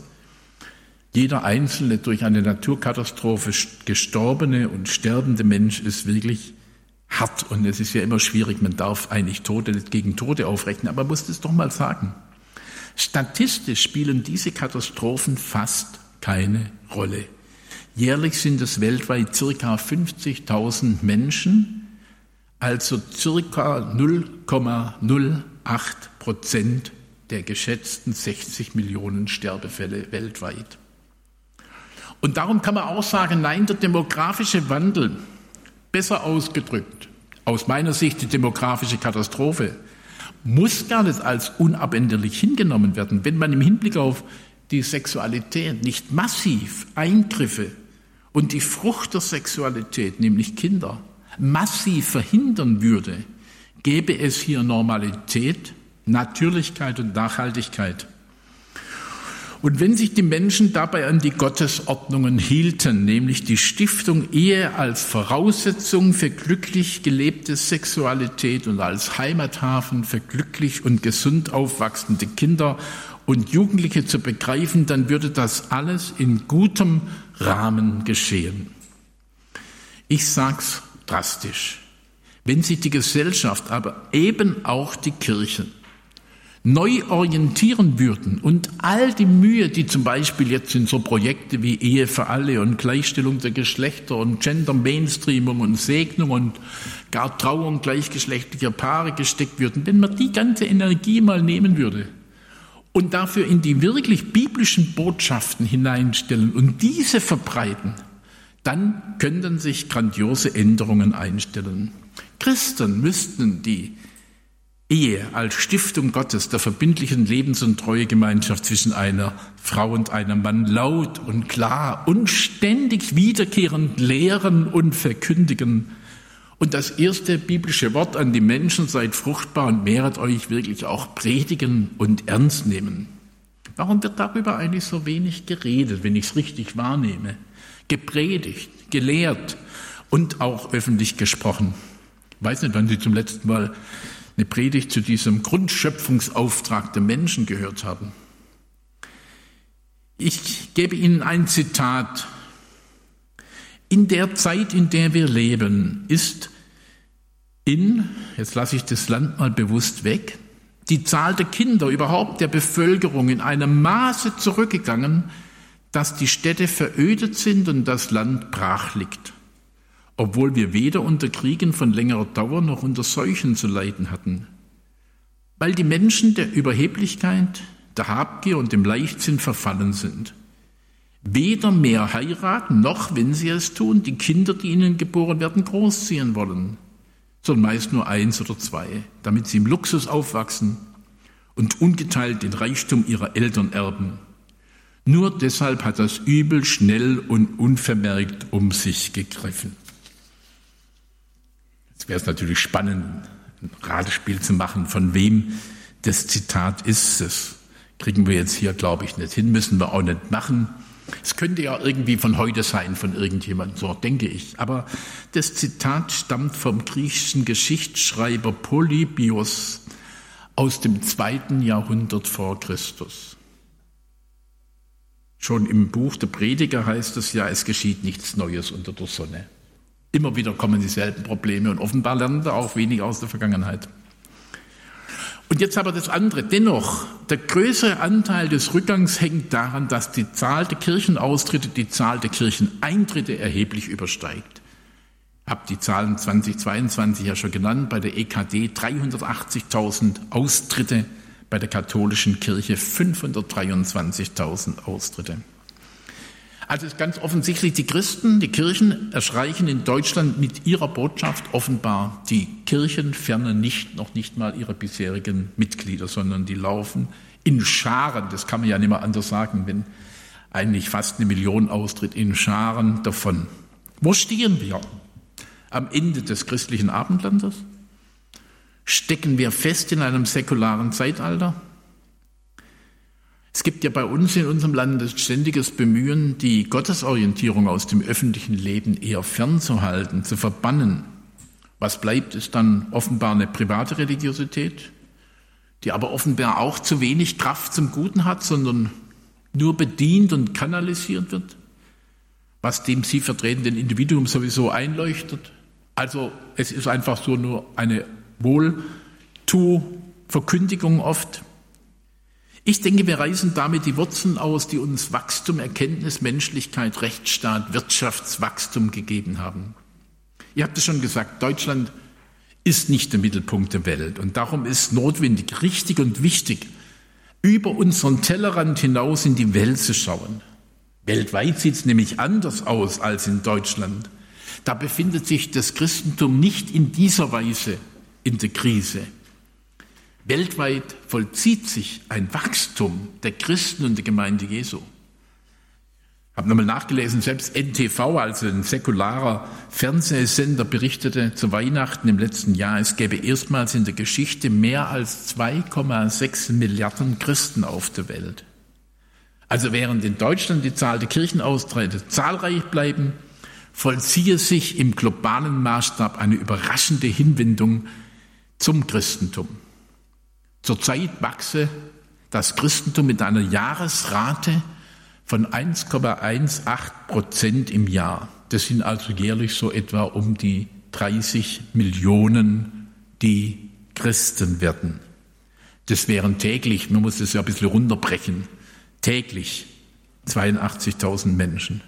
Jeder einzelne durch eine Naturkatastrophe gestorbene und sterbende Mensch ist wirklich hart. Und es ist ja immer schwierig, man darf eigentlich Tote nicht gegen Tote aufrechnen. Aber man muss das doch mal sagen. Statistisch spielen diese Katastrophen fast keine Rolle. Jährlich sind es weltweit circa fünfzigtausend Menschen, also circa null Komma null acht Prozent der geschätzten sechzig Millionen Sterbefälle weltweit. Und darum kann man auch sagen, nein, der demografische Wandel, besser ausgedrückt, aus meiner Sicht die demografische Katastrophe, muss gar nicht als unabänderlich hingenommen werden, wenn man im Hinblick auf die Sexualität nicht massiv Eingriffe und die Frucht der Sexualität, nämlich Kinder, massiv verhindern würde, gäbe es hier Normalität, Natürlichkeit und Nachhaltigkeit. Und wenn sich die Menschen dabei an die Gottesordnungen hielten, nämlich die Stiftung Ehe als Voraussetzung für glücklich gelebte Sexualität und als Heimathafen für glücklich und gesund aufwachsende Kinder und Jugendliche zu begreifen, dann würde das alles in gutem Rahmen geschehen. Ich sag's drastisch. Wenn sich die Gesellschaft, aber eben auch die Kirchen neu orientieren würden und all die Mühe, die zum Beispiel jetzt in so Projekte wie Ehe für alle und Gleichstellung der Geschlechter und Gender Mainstreaming und Segnung und gar Trauung gleichgeschlechtlicher Paare gesteckt würden, wenn man die ganze Energie mal nehmen würde und dafür in die wirklich biblischen Botschaften hineinstellen und diese verbreiten, dann könnten sich grandiose Änderungen einstellen. Christen müssten die Ehe als Stiftung Gottes, der verbindlichen Lebens- und Treuegemeinschaft zwischen einer Frau und einem Mann laut und klar und ständig wiederkehrend lehren und verkündigen. Und das erste biblische Wort an die Menschen: seid fruchtbar und mehret euch, wirklich auch predigen und ernst nehmen. Warum wird darüber eigentlich so wenig geredet, wenn ich es richtig wahrnehme? Gepredigt, gelehrt und auch öffentlich gesprochen. Ich weiß nicht, wann Sie zum letzten Mal eine Predigt zu diesem Grundschöpfungsauftrag der Menschen gehört haben. Ich gebe Ihnen ein Zitat. In der Zeit, in der wir leben, ist in, jetzt lasse ich das Land mal bewusst weg, die Zahl der Kinder, überhaupt der Bevölkerung in einem Maße zurückgegangen, dass die Städte verödet sind und das Land brach liegt, obwohl wir weder unter Kriegen von längerer Dauer noch unter Seuchen zu leiden hatten, weil die Menschen der Überheblichkeit, der Habgier und dem Leichtsinn verfallen sind. Weder mehr heiraten, noch, wenn sie es tun, die Kinder, die ihnen geboren werden, großziehen wollen, sondern meist nur eins oder zwei, damit sie im Luxus aufwachsen und ungeteilt den Reichtum ihrer Eltern erben. Nur deshalb hat das Übel schnell und unvermerkt um sich gegriffen. Jetzt wäre es natürlich spannend, ein Ratespiel zu machen, von wem das Zitat ist. Das kriegen wir jetzt hier, glaube ich, nicht hin, müssen wir auch nicht machen. Es könnte ja irgendwie von heute sein, von irgendjemandem, so denke ich. Aber das Zitat stammt vom griechischen Geschichtsschreiber Polybios aus dem zweiten Jahrhundert vor Christus. Schon im Buch der Prediger heißt es ja, es geschieht nichts Neues unter der Sonne. Immer wieder kommen dieselben Probleme und offenbar lernen wir auch wenig aus der Vergangenheit. Und jetzt aber das andere. Dennoch, der größere Anteil des Rückgangs hängt daran, dass die Zahl der Kirchenaustritte die Zahl der Kircheneintritte erheblich übersteigt. Ich habe die Zahlen zweitausendzweiundzwanzig ja schon genannt, bei der E K D dreihundertachtzigtausend Austritte, bei der katholischen Kirche fünfhundertdreiundzwanzigtausend Austritte. Also ist ganz offensichtlich, die Christen, die Kirchen erreichen in Deutschland mit ihrer Botschaft offenbar die Kirchenferne nicht, noch nicht mal ihre bisherigen Mitglieder, sondern die laufen in Scharen, das kann man ja nicht mehr anders sagen, wenn eigentlich fast eine Million austritt, in Scharen davon. Wo stehen wir? Am Ende des christlichen Abendlandes? Stecken wir fest in einem säkularen Zeitalter? Es gibt ja bei uns in unserem Land das ständiges Bemühen, die Gottesorientierung aus dem öffentlichen Leben eher fernzuhalten, zu verbannen. Was bleibt, ist dann offenbar eine private Religiosität, die aber offenbar auch zu wenig Kraft zum Guten hat, sondern nur bedient und kanalisiert wird, was dem sie vertretenden Individuum sowieso einleuchtet. Also es ist einfach so nur eine Wohltu-Verkündigung oft. Ich denke, wir reißen damit die Wurzeln aus, die uns Wachstum, Erkenntnis, Menschlichkeit, Rechtsstaat, Wirtschaftswachstum gegeben haben. Ihr habt es schon gesagt, Deutschland ist nicht der Mittelpunkt der Welt. Und darum ist notwendig, richtig und wichtig, über unseren Tellerrand hinaus in die Welt zu schauen. Weltweit sieht es nämlich anders aus als in Deutschland. Da befindet sich das Christentum nicht in dieser Weise in der Krise. Weltweit vollzieht sich ein Wachstum der Christen und der Gemeinde Jesu. Ich habe nochmal nachgelesen, selbst N T V, also ein säkularer Fernsehsender, berichtete zu Weihnachten im letzten Jahr, es gäbe erstmals in der Geschichte mehr als zwei Komma sechs Milliarden Christen auf der Welt. Also während in Deutschland die Zahl der Kirchenaustritte zahlreich bleiben, vollziehe sich im globalen Maßstab eine überraschende Hinwendung zum Christentum. Zurzeit wachse das Christentum mit einer Jahresrate von eins Komma achtzehn Prozent im Jahr. Das sind also jährlich so etwa um die dreißig Millionen, die Christen werden. Das wären täglich, man muss das ja ein bisschen runterbrechen, täglich zweiundachtzigtausend Menschen.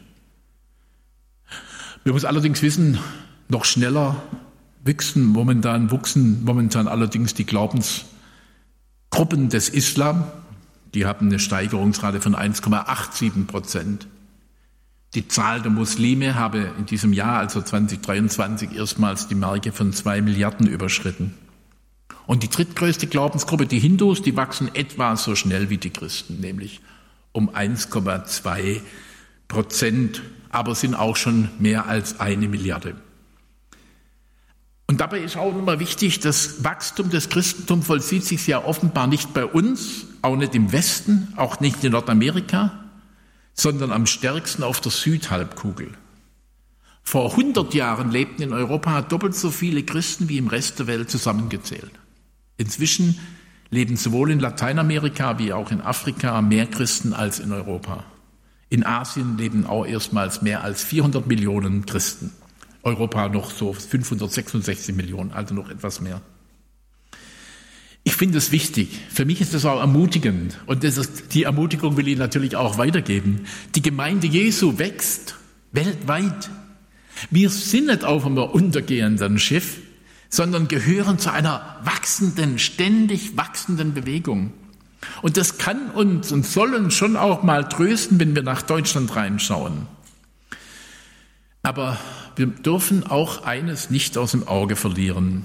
Wir müssen allerdings wissen, noch schneller wachsen momentan, wuchsen momentan allerdings die Glaubensgruppen des Islam. Die haben eine Steigerungsrate von eins Komma siebenundachtzig Prozent. Die Zahl der Muslime habe in diesem Jahr, also zwanzig dreiundzwanzig, erstmals die Marke von zwei Milliarden überschritten. Und die drittgrößte Glaubensgruppe, die Hindus, die wachsen etwa so schnell wie die Christen, nämlich um eins Komma zwei Prozent, aber sind auch schon mehr als eine Milliarde. Und dabei ist auch nochmal wichtig, das Wachstum des Christentums vollzieht sich ja offenbar nicht bei uns, auch nicht im Westen, auch nicht in Nordamerika, sondern am stärksten auf der Südhalbkugel. Vor hundert Jahren lebten in Europa doppelt so viele Christen wie im Rest der Welt zusammengezählt. Inzwischen leben sowohl in Lateinamerika wie auch in Afrika mehr Christen als in Europa. In Asien leben auch erstmals mehr als vierhundert Millionen Christen. Europa noch so fünfhundertsechsundsechzig Millionen, also noch etwas mehr. Ich finde es wichtig. Für mich ist das auch ermutigend. Und das ist, die Ermutigung will ich natürlich auch weitergeben. Die Gemeinde Jesu wächst weltweit. Wir sind nicht auf einem untergehenden Schiff, sondern gehören zu einer wachsenden, ständig wachsenden Bewegung. Und das kann uns und soll uns schon auch mal trösten, wenn wir nach Deutschland reinschauen. Aber wir dürfen auch eines nicht aus dem Auge verlieren.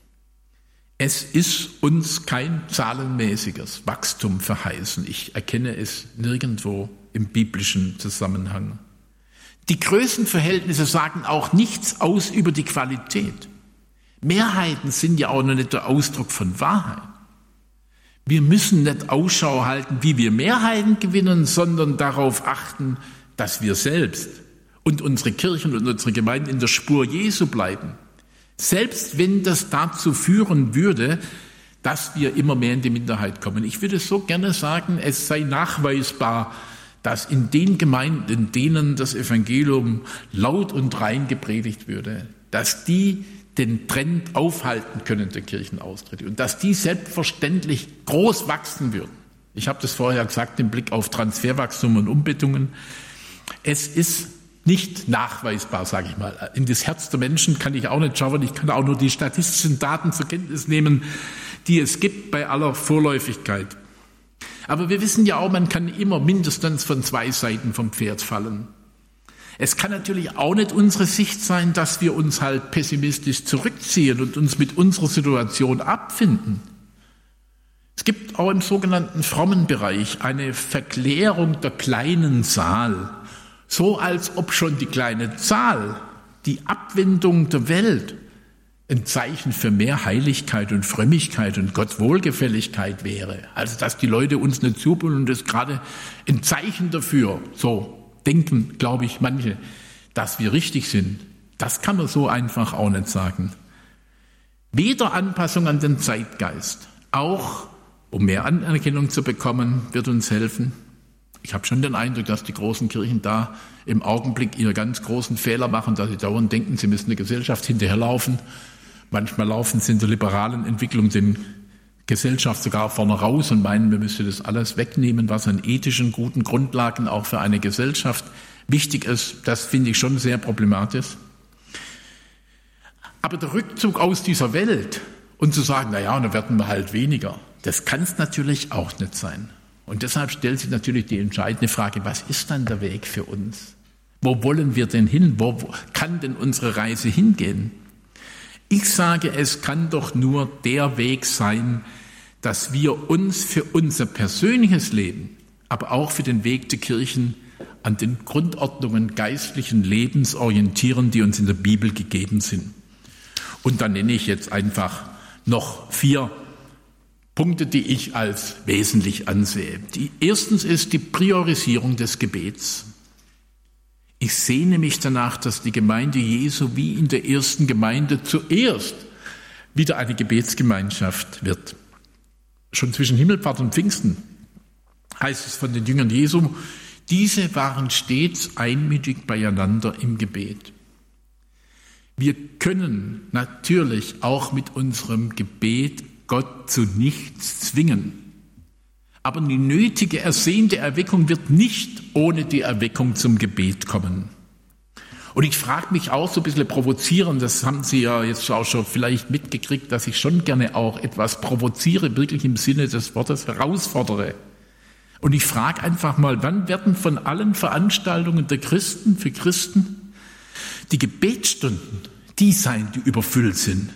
Es ist uns kein zahlenmäßiges Wachstum verheißen. Ich erkenne es nirgendwo im biblischen Zusammenhang. Die Größenverhältnisse sagen auch nichts aus über die Qualität. Mehrheiten sind ja auch noch nicht der Ausdruck von Wahrheit. Wir müssen nicht Ausschau halten, wie wir Mehrheiten gewinnen, sondern darauf achten, dass wir selbst und unsere Kirchen und unsere Gemeinden in der Spur Jesu bleiben. Selbst wenn das dazu führen würde, dass wir immer mehr in die Minderheit kommen. Ich würde so gerne sagen, es sei nachweisbar, dass in den Gemeinden, in denen das Evangelium laut und rein gepredigt würde, dass die den Trend aufhalten können der Kirchenaustritte und dass die selbstverständlich groß wachsen würden. Ich habe das vorher gesagt im Blick auf Transferwachstum und Umbettungen. Es ist nicht nachweisbar, sage ich mal. In das Herz der Menschen kann ich auch nicht schauen. Ich kann auch nur die statistischen Daten zur Kenntnis nehmen, die es gibt bei aller Vorläufigkeit. Aber wir wissen ja auch, man kann immer mindestens von zwei Seiten vom Pferd fallen. Es kann natürlich auch nicht unsere Sicht sein, dass wir uns halt pessimistisch zurückziehen und uns mit unserer Situation abfinden. Es gibt auch im sogenannten frommen Bereich eine Verklärung der kleinen Zahl, so als ob schon die kleine Zahl, die Abwendung der Welt, ein Zeichen für mehr Heiligkeit und Frömmigkeit und Gottwohlgefälligkeit wäre. Also dass die Leute uns nicht zubeln und das gerade ein Zeichen dafür, so denken, glaube ich, manche, dass wir richtig sind. Das kann man so einfach auch nicht sagen. Weder Anpassung an den Zeitgeist, auch um mehr Anerkennung zu bekommen, wird uns helfen. Ich habe schon den Eindruck, dass die großen Kirchen da im Augenblick ihre ganz großen Fehler machen, dass sie dauernd denken, sie müssen der Gesellschaft hinterherlaufen. Manchmal laufen sie in der liberalen Entwicklung den Gesellschaft sogar vorne raus und meinen, wir müssen das alles wegnehmen, was an ethischen, guten Grundlagen auch für eine Gesellschaft wichtig ist. Das finde ich schon sehr problematisch. Aber der Rückzug aus dieser Welt und zu sagen, na ja, dann werden wir halt weniger, das kann es natürlich auch nicht sein. Und deshalb stellt sich natürlich die entscheidende Frage, was ist dann der Weg für uns? Wo wollen wir denn hin? Wo kann denn unsere Reise hingehen? Ich sage, es kann doch nur der Weg sein, dass wir uns für unser persönliches Leben, aber auch für den Weg der Kirchen an den Grundordnungen geistlichen Lebens orientieren, die uns in der Bibel gegeben sind. Und dann nenne ich jetzt einfach noch vier Punkte, die ich als wesentlich ansehe. Die, erstens ist die Priorisierung des Gebets. Ich sehne mich danach, dass die Gemeinde Jesu wie in der ersten Gemeinde zuerst wieder eine Gebetsgemeinschaft wird. Schon zwischen Himmelfahrt und Pfingsten heißt es von den Jüngern Jesu, diese waren stets einmütig beieinander im Gebet. Wir können natürlich auch mit unserem Gebet Gott zu nichts zwingen. Aber die nötige, ersehnte Erweckung wird nicht ohne die Erweckung zum Gebet kommen. Und ich frage mich auch so ein bisschen provozierend, das haben Sie ja jetzt auch schon vielleicht mitgekriegt, dass ich schon gerne auch etwas provoziere, wirklich im Sinne des Wortes herausfordere. Und ich frage einfach mal, wann werden von allen Veranstaltungen der Christen für Christen die Gebetsstunden die sein, die überfüllt sind,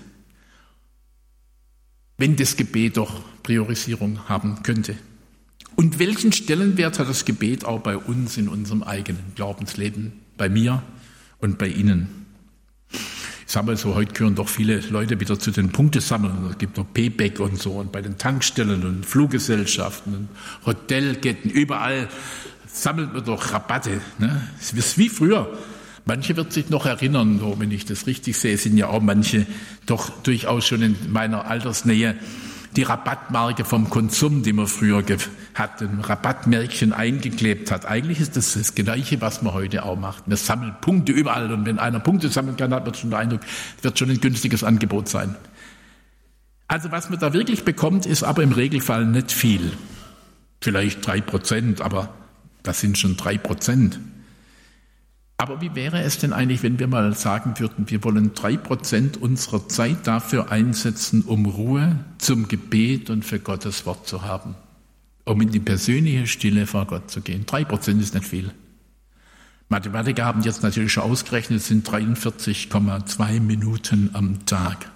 wenn das Gebet doch Priorisierung haben könnte? Und welchen Stellenwert hat das Gebet auch bei uns in unserem eigenen Glaubensleben, bei mir und bei Ihnen? Ich sage mal so, heute gehören doch viele Leute wieder zu den Punktesammeln. Es gibt noch Payback und so und bei den Tankstellen und Fluggesellschaften und Hotelketten, überall sammelt man doch Rabatte. Ne? Es ist wie früher. Manche wird sich noch erinnern, so, wenn ich das richtig sehe, sind ja auch manche doch durchaus schon in meiner Altersnähe, die Rabattmarke vom Konsum, die man früher hat, ein Rabattmärkchen eingeklebt hat. Eigentlich ist das das Gleiche, was man heute auch macht. Man sammelt Punkte überall und wenn einer Punkte sammeln kann, hat man schon den Eindruck, es wird schon ein günstiges Angebot sein. Also was man da wirklich bekommt, ist aber im Regelfall nicht viel. Vielleicht drei Prozent, aber das sind schon drei Prozent. Aber wie wäre es denn eigentlich, wenn wir mal sagen würden, wir wollen drei Prozent unserer Zeit dafür einsetzen, um Ruhe zum Gebet und für Gottes Wort zu haben, um in die persönliche Stille vor Gott zu gehen. Drei Prozent ist nicht viel. Mathematiker haben jetzt natürlich schon ausgerechnet, es sind dreiundvierzig Komma zwei Minuten am Tag.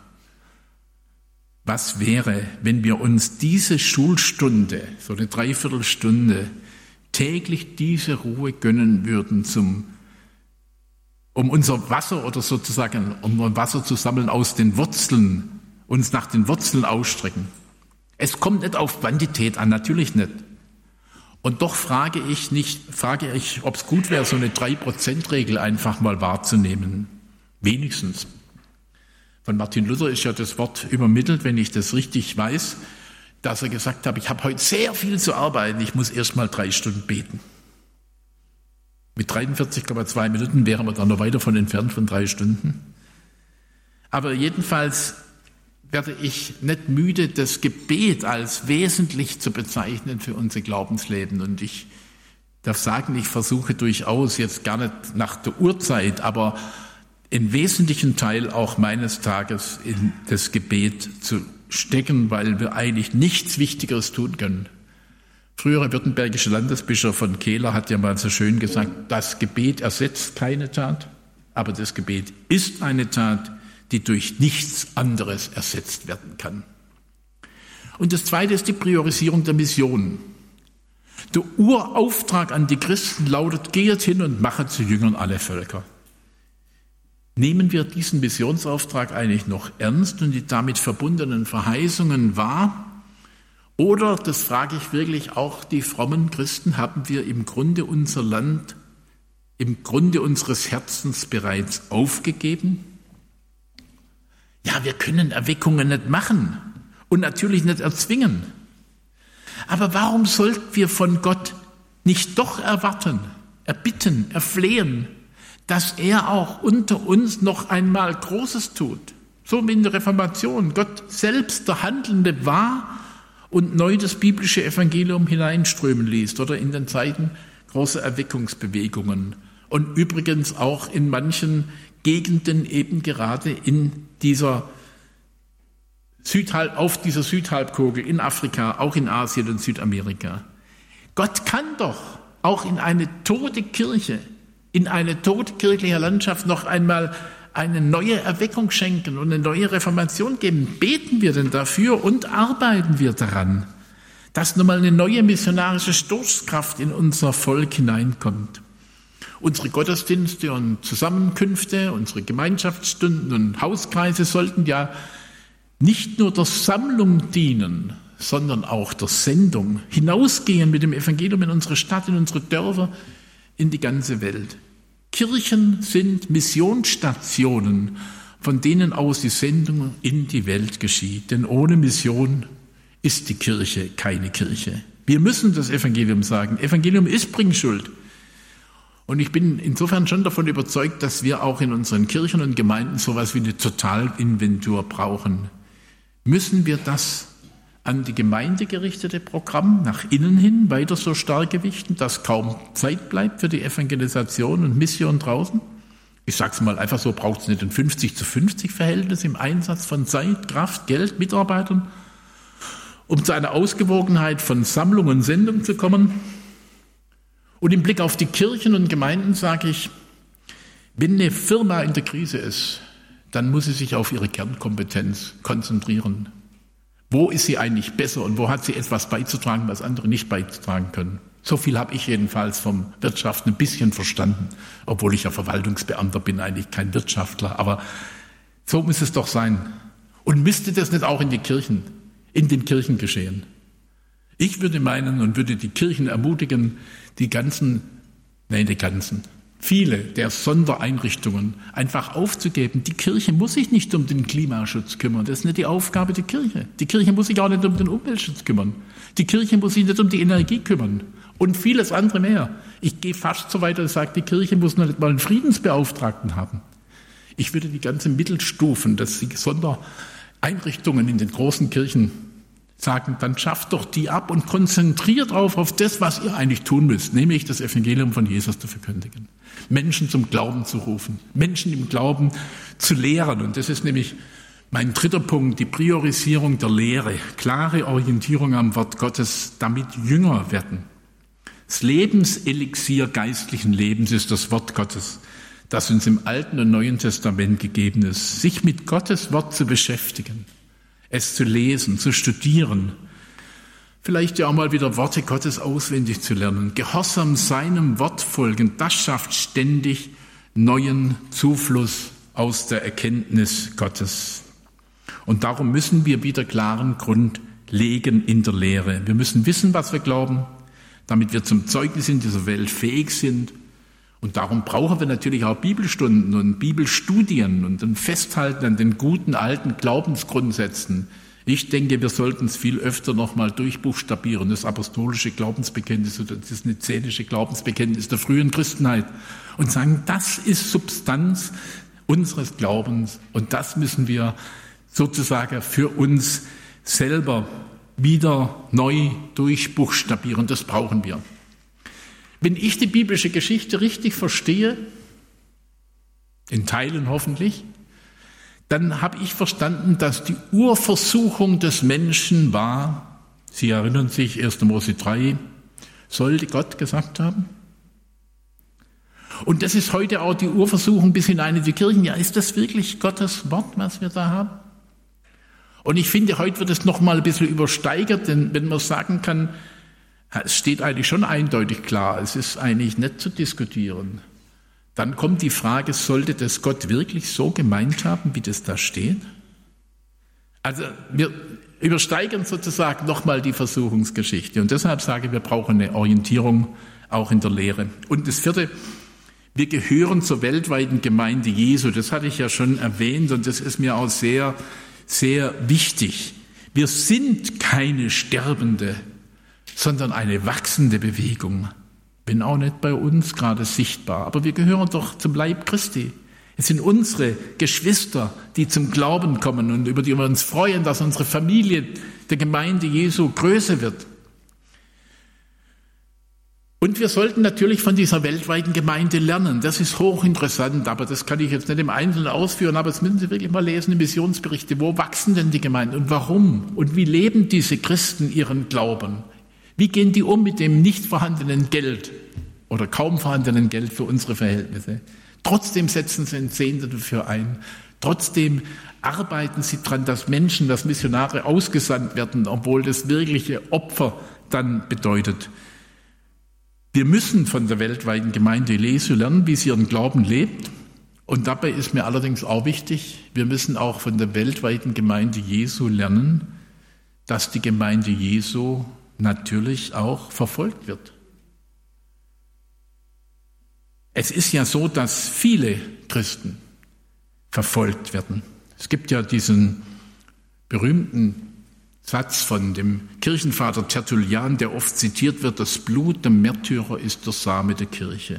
Was wäre, wenn wir uns diese Schulstunde, so eine Dreiviertelstunde, täglich diese Ruhe gönnen würden, zum um unser Wasser oder sozusagen, um Wasser zu sammeln aus den Wurzeln, uns nach den Wurzeln ausstrecken. Es kommt nicht auf Quantität an, natürlich nicht. Und doch frage ich nicht, frage ich, ob es gut wäre, so eine drei Prozent Regel einfach mal wahrzunehmen. Wenigstens. Von Martin Luther ist ja das Wort übermittelt, wenn ich das richtig weiß, dass er gesagt hat, ich habe heute sehr viel zu arbeiten, ich muss erst mal drei Stunden beten. Mit dreiundvierzig Komma zwei Minuten wären wir dann noch weit davon entfernt von drei Stunden. Aber jedenfalls werde ich nicht müde, das Gebet als wesentlich zu bezeichnen für unser Glaubensleben. Und ich darf sagen, ich versuche durchaus jetzt gar nicht nach der Uhrzeit, aber im wesentlichen Teil auch meines Tages in das Gebet zu stecken, weil wir eigentlich nichts Wichtigeres tun können. Frühere württembergische Landesbischof von Kehler hat ja mal so schön gesagt, das Gebet ersetzt keine Tat, aber das Gebet ist eine Tat, die durch nichts anderes ersetzt werden kann. Und das Zweite ist die Priorisierung der Mission. Der Urauftrag an die Christen lautet, geht hin und mache zu Jüngern alle Völker. Nehmen wir diesen Missionsauftrag eigentlich noch ernst und die damit verbundenen Verheißungen wahr? Oder, das frage ich wirklich auch die frommen Christen, haben wir im Grunde unser Land, im Grunde unseres Herzens bereits aufgegeben? Ja, wir können Erweckungen nicht machen und natürlich nicht erzwingen. Aber warum sollten wir von Gott nicht doch erwarten, erbitten, erflehen, dass er auch unter uns noch einmal Großes tut? So wie in der Reformation Gott selbst der Handelnde war und neu das biblische Evangelium hineinströmen ließ oder in den Zeiten großer Erweckungsbewegungen und übrigens auch in manchen Gegenden eben gerade in dieser Südhalb, auf dieser Südhalbkugel, in Afrika, auch in Asien und Südamerika. Gott kann doch auch in eine tote Kirche, in eine tote kirchliche Landschaft noch einmal eine neue Erweckung schenken und eine neue Reformation geben. Beten wir denn dafür und arbeiten wir daran, dass nochmal eine neue missionarische Stoßkraft in unser Volk hineinkommt. Unsere Gottesdienste und Zusammenkünfte, unsere Gemeinschaftsstunden und Hauskreise sollten ja nicht nur der Sammlung dienen, sondern auch der Sendung. Hinausgehen mit dem Evangelium in unsere Stadt, in unsere Dörfer, in die ganze Welt. Kirchen sind Missionsstationen, von denen aus die Sendung in die Welt geschieht. Denn ohne Mission ist die Kirche keine Kirche. Wir müssen das Evangelium sagen. Evangelium ist Bringschuld. Und ich bin insofern schon davon überzeugt, dass wir auch in unseren Kirchen und Gemeinden sowas wie eine Totalinventur brauchen. Müssen wir das an die Gemeinde gerichtete Programm nach innen hin weiter so stark gewichten, dass kaum Zeit bleibt für die Evangelisation und Mission draußen? Ich sage es mal einfach so, braucht es nicht ein fünfzig zu fünfzig Verhältnis im Einsatz von Zeit, Kraft, Geld, Mitarbeitern, um zu einer Ausgewogenheit von Sammlung und Sendung zu kommen? Und im Blick auf die Kirchen und Gemeinden sage ich, wenn eine Firma in der Krise ist, dann muss sie sich auf ihre Kernkompetenz konzentrieren. Wo ist sie eigentlich besser und wo hat sie etwas beizutragen, was andere nicht beitragen können? So viel habe ich jedenfalls vom Wirtschaften ein bisschen verstanden, obwohl ich ja Verwaltungsbeamter bin, eigentlich kein Wirtschaftler. Aber so muss es doch sein. Und müsste das nicht auch in die Kirchen, in den Kirchen geschehen? Ich würde meinen und würde die Kirchen ermutigen, die ganzen, nein, die ganzen, viele der Sondereinrichtungen einfach aufzugeben. Die Kirche muss sich nicht um den Klimaschutz kümmern. Das ist nicht die Aufgabe der Kirche. Die Kirche muss sich auch nicht um den Umweltschutz kümmern. Die Kirche muss sich nicht um die Energie kümmern. Und vieles andere mehr. Ich gehe fast so weit, dass ich sage, die Kirche muss noch nicht mal einen Friedensbeauftragten haben. Ich würde die ganzen Mittelstufen, dass die Sondereinrichtungen in den großen Kirchen sagen, dann schafft doch die ab und konzentriert drauf auf das, was ihr eigentlich tun müsst, nämlich das Evangelium von Jesus zu verkündigen. Menschen zum Glauben zu rufen, Menschen im Glauben zu lehren. Und das ist nämlich mein dritter Punkt, die Priorisierung der Lehre, klare Orientierung am Wort Gottes, damit Jünger werden. Das Lebenselixier geistlichen Lebens ist das Wort Gottes, das uns im Alten und Neuen Testament gegeben ist, sich mit Gottes Wort zu beschäftigen, es zu lesen, zu studieren, vielleicht ja auch mal wieder Worte Gottes auswendig zu lernen, gehorsam seinem Wort folgen, das schafft ständig neuen Zufluss aus der Erkenntnis Gottes. Und darum müssen wir wieder klaren Grund legen in der Lehre. Wir müssen wissen, was wir glauben, damit wir zum Zeugnis in dieser Welt fähig sind. Und darum brauchen wir natürlich auch Bibelstunden und Bibelstudien und ein Festhalten an den guten alten Glaubensgrundsätzen. Ich denke, wir sollten es viel öfter nochmal durchbuchstabieren, das apostolische Glaubensbekenntnis oder das nizenische Glaubensbekenntnis der frühen Christenheit und sagen, das ist Substanz unseres Glaubens und das müssen wir sozusagen für uns selber wieder neu durchbuchstabieren. Das brauchen wir. Wenn ich die biblische Geschichte richtig verstehe, in Teilen hoffentlich, dann habe ich verstanden, dass die Urversuchung des Menschen war, Sie erinnern sich, erster Mose drei, sollte Gott gesagt haben? Und das ist heute auch die Urversuchung bis hinein in die Kirchen. Ja, ist das wirklich Gottes Wort, was wir da haben? Und ich finde, heute wird es noch mal ein bisschen übersteigert, denn wenn man sagen kann, es steht eigentlich schon eindeutig klar, es ist eigentlich nicht zu diskutieren. Dann kommt die Frage, sollte das Gott wirklich so gemeint haben, wie das da steht? Also wir übersteigern sozusagen nochmal die Versuchungsgeschichte. Und deshalb sage ich, wir brauchen eine Orientierung auch in der Lehre. Und das vierte, wir gehören zur weltweiten Gemeinde Jesu. Das hatte ich ja schon erwähnt und das ist mir auch sehr, sehr wichtig. Wir sind keine sterbende, sondern eine wachsende Bewegung. Wenn auch nicht bei uns gerade sichtbar. Aber wir gehören doch zum Leib Christi. Es sind unsere Geschwister, die zum Glauben kommen und über die wir uns freuen, dass unsere Familie der Gemeinde Jesu größer wird. Und wir sollten natürlich von dieser weltweiten Gemeinde lernen. Das ist hochinteressant, aber das kann ich jetzt nicht im Einzelnen ausführen. Aber das müssen Sie wirklich mal lesen, in Missionsberichte. Wo wachsen denn die Gemeinden und warum? Und wie leben diese Christen ihren Glauben? Wie gehen die um mit dem nicht vorhandenen Geld oder kaum vorhandenen Geld für unsere Verhältnisse? Trotzdem setzen sie einen Zehntel dafür ein. Trotzdem arbeiten sie daran, dass Menschen, dass Missionare ausgesandt werden, obwohl das wirkliche Opfer dann bedeutet. Wir müssen von der weltweiten Gemeinde Jesu lernen, wie sie ihren Glauben lebt. Und dabei ist mir allerdings auch wichtig, wir müssen auch von der weltweiten Gemeinde Jesu lernen, dass die Gemeinde Jesu natürlich auch verfolgt wird. Es ist ja so, dass viele Christen verfolgt werden. Es gibt ja diesen berühmten Satz von dem Kirchenvater Tertullian, der oft zitiert wird: Das Blut der Märtyrer ist der Same der Kirche.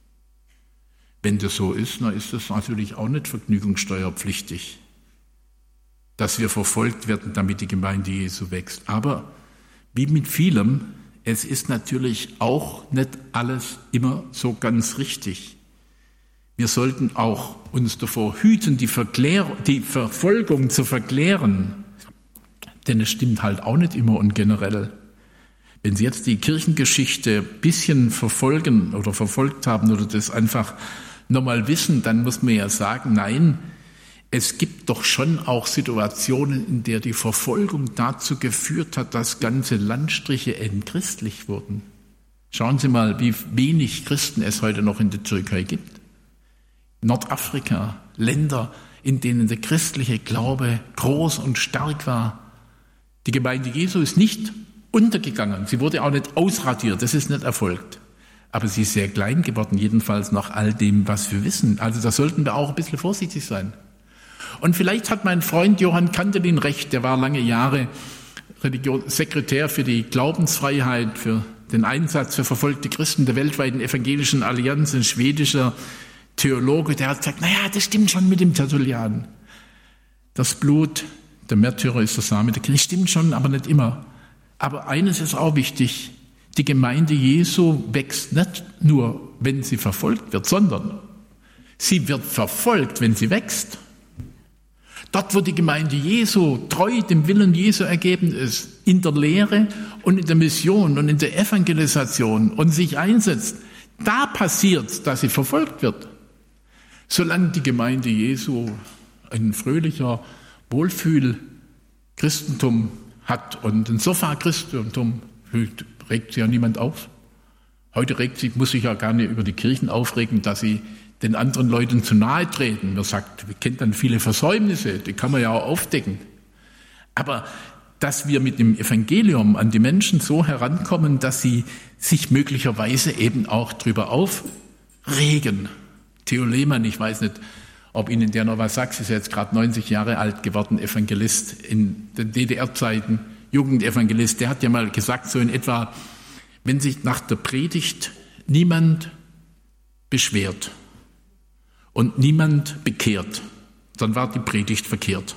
Wenn das so ist, dann ist das natürlich auch nicht vergnügungssteuerpflichtig, dass wir verfolgt werden, damit die Gemeinde Jesu wächst. Aber wie mit vielem, es ist natürlich auch nicht alles immer so ganz richtig. Wir sollten auch uns davor hüten, die, Verklär- die Verfolgung zu verklären. Denn es stimmt halt auch nicht immer und generell. Wenn Sie jetzt die Kirchengeschichte ein bisschen verfolgen oder verfolgt haben oder das einfach nochmal wissen, dann muss man ja sagen, nein, es gibt doch schon auch Situationen, in der die Verfolgung dazu geführt hat, dass ganze Landstriche entchristlich wurden. Schauen Sie mal, wie wenig Christen es heute noch in der Türkei gibt. Nordafrika, Länder, in denen der christliche Glaube groß und stark war. Die Gemeinde Jesu ist nicht untergegangen, sie wurde auch nicht ausradiert, das ist nicht erfolgt. Aber sie ist sehr klein geworden, jedenfalls nach all dem, was wir wissen. Also da sollten wir auch ein bisschen vorsichtig sein. Und vielleicht hat mein Freund Johann Kandelin recht, der war lange Jahre Religion- Sekretär für die Glaubensfreiheit, für den Einsatz für verfolgte Christen der weltweiten evangelischen Allianz, ein schwedischer Theologe, der hat gesagt, naja, das stimmt schon mit dem Tertullian. Das Blut der Märtyrer ist der Same der Kirche, stimmt schon, aber nicht immer. Aber eines ist auch wichtig, die Gemeinde Jesu wächst nicht nur, wenn sie verfolgt wird, sondern sie wird verfolgt, wenn sie wächst. Dort, wo die Gemeinde Jesu treu dem Willen Jesu ergeben ist, in der Lehre und in der Mission und in der Evangelisation und sich einsetzt, da passiert, dass sie verfolgt wird. Solange die Gemeinde Jesu ein fröhlicher Wohlfühl-Christentum hat und ein Sofa-Christentum, regt sich ja niemand auf. Heute regt sich, muss sich ja gar nicht über die Kirchen aufregen, dass sie den anderen Leuten zu nahe treten. Man sagt, wir kennen dann viele Versäumnisse, die kann man ja auch aufdecken. Aber dass wir mit dem Evangelium an die Menschen so herankommen, dass sie sich möglicherweise eben auch drüber aufregen. Theo Lehmann, ich weiß nicht, ob Ihnen der noch was sagt, ist jetzt gerade neunzig Jahre alt geworden, Evangelist in den D D R-Zeiten, Jugendevangelist, der hat ja mal gesagt, so in etwa, wenn sich nach der Predigt niemand beschwert und niemand bekehrt, dann war die Predigt verkehrt.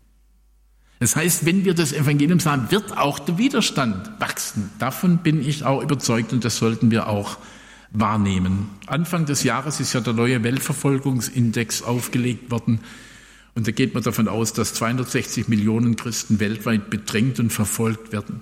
Das heißt, wenn wir das Evangelium sagen, wird auch der Widerstand wachsen. Davon bin ich auch überzeugt und das sollten wir auch wahrnehmen. Anfang des Jahres ist ja der neue Weltverfolgungsindex aufgelegt worden und da geht man davon aus, dass zweihundertsechzig Millionen Christen weltweit bedrängt und verfolgt werden.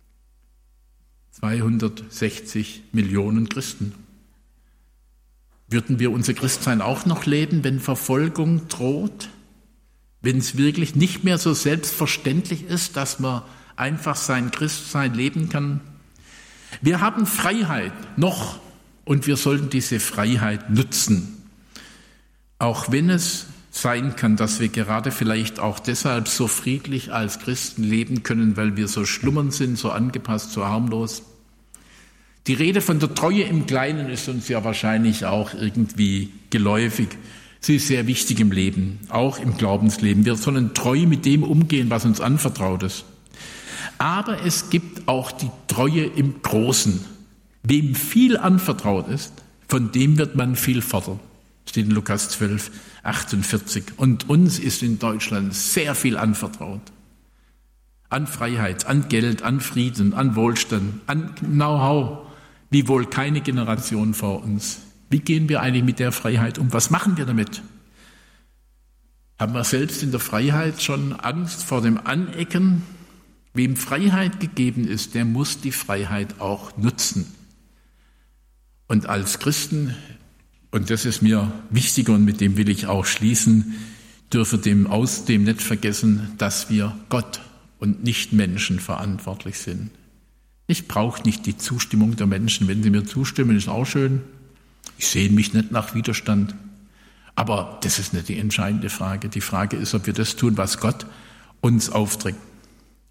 zweihundertsechzig Millionen Christen. Würden wir unser Christsein auch noch leben, wenn Verfolgung droht? Wenn es wirklich nicht mehr so selbstverständlich ist, dass man einfach sein Christsein leben kann? Wir haben Freiheit noch und wir sollten diese Freiheit nutzen. Auch wenn es sein kann, dass wir gerade vielleicht auch deshalb so friedlich als Christen leben können, weil wir so schlummern sind, so angepasst, so harmlos. Die Rede von der Treue im Kleinen ist uns ja wahrscheinlich auch irgendwie geläufig. Sie ist sehr wichtig im Leben, auch im Glaubensleben. Wir sollen treu mit dem umgehen, was uns anvertraut ist. Aber es gibt auch die Treue im Großen. Wem viel anvertraut ist, von dem wird man viel fordern. Steht in Lukas zwölf, achtundvierzig. Und uns ist in Deutschland sehr viel anvertraut. An Freiheit, an Geld, an Frieden, an Wohlstand, an Know-how, wie wohl keine Generation vor uns. Wie gehen wir eigentlich mit der Freiheit um? Was machen wir damit? Haben wir selbst in der Freiheit schon Angst vor dem Anecken? Wem Freiheit gegeben ist, der muss die Freiheit auch nutzen. Und als Christen, und das ist mir wichtiger und mit dem will ich auch schließen, dürfen dem außerdem nicht vergessen, dass wir Gott und nicht Menschen verantwortlich sind. Ich brauche nicht die Zustimmung der Menschen. Wenn sie mir zustimmen, ist auch schön. Ich sehne mich nicht nach Widerstand. Aber das ist nicht die entscheidende Frage. Die Frage ist, ob wir das tun, was Gott uns aufträgt.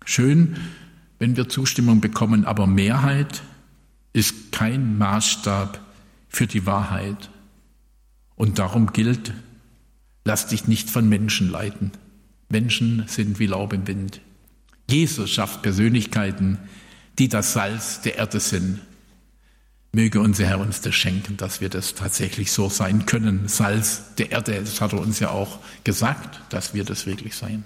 Schön, wenn wir Zustimmung bekommen, aber Mehrheit ist kein Maßstab für die Wahrheit. Und darum gilt, lass dich nicht von Menschen leiten. Menschen sind wie Laub im Wind. Jesus schafft Persönlichkeiten, die das Salz der Erde sind. Möge unser Herr uns das schenken, dass wir das tatsächlich so sein können. Salz der Erde, das hat er uns ja auch gesagt, dass wir das wirklich sein.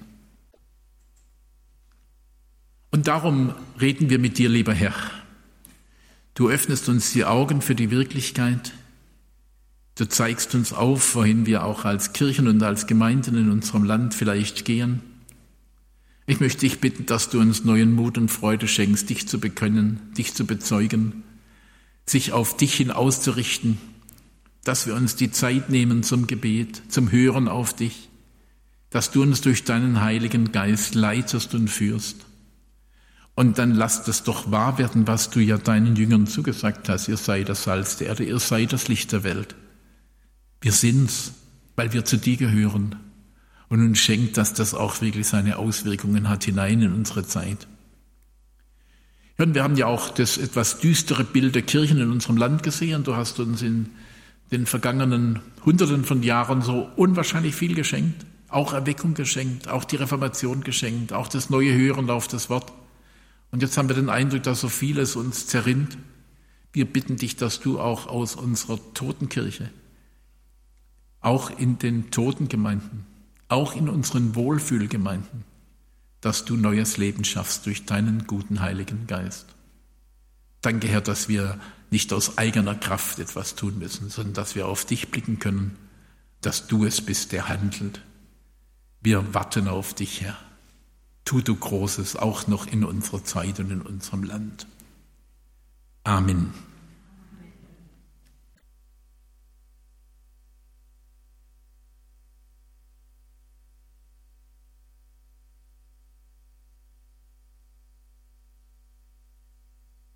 Und darum reden wir mit dir, lieber Herr. Du öffnest uns die Augen für die Wirklichkeit. Du zeigst uns auf, wohin wir auch als Kirchen und als Gemeinden in unserem Land vielleicht gehen. Ich möchte dich bitten, dass du uns neuen Mut und Freude schenkst, dich zu bekennen, dich zu bezeugen, sich auf dich hin auszurichten, dass wir uns die Zeit nehmen zum Gebet, zum Hören auf dich, dass du uns durch deinen Heiligen Geist leitest und führst. Und dann lass es doch wahr werden, was du ja deinen Jüngern zugesagt hast. Ihr seid das Salz der Erde, ihr seid das Licht der Welt. Wir sind's, weil wir zu dir gehören. Und uns schenkt, dass das auch wirklich seine Auswirkungen hat hinein in unsere Zeit. Ja, und wir haben ja auch das etwas düstere Bild der Kirchen in unserem Land gesehen. Du hast uns in den vergangenen Hunderten von Jahren so unwahrscheinlich viel geschenkt. Auch Erweckung geschenkt, auch die Reformation geschenkt, auch das neue Hören auf das Wort. Und jetzt haben wir den Eindruck, dass so vieles uns zerrinnt. Wir bitten dich, dass du auch aus unserer Totenkirche, auch in den Totengemeinden, auch in unseren Wohlfühlgemeinden, dass du neues Leben schaffst durch deinen guten Heiligen Geist. Danke, Herr, dass wir nicht aus eigener Kraft etwas tun müssen, sondern dass wir auf dich blicken können, dass du es bist, der handelt. Wir warten auf dich, Herr. Tu du Großes auch noch in unserer Zeit und in unserem Land. Amen.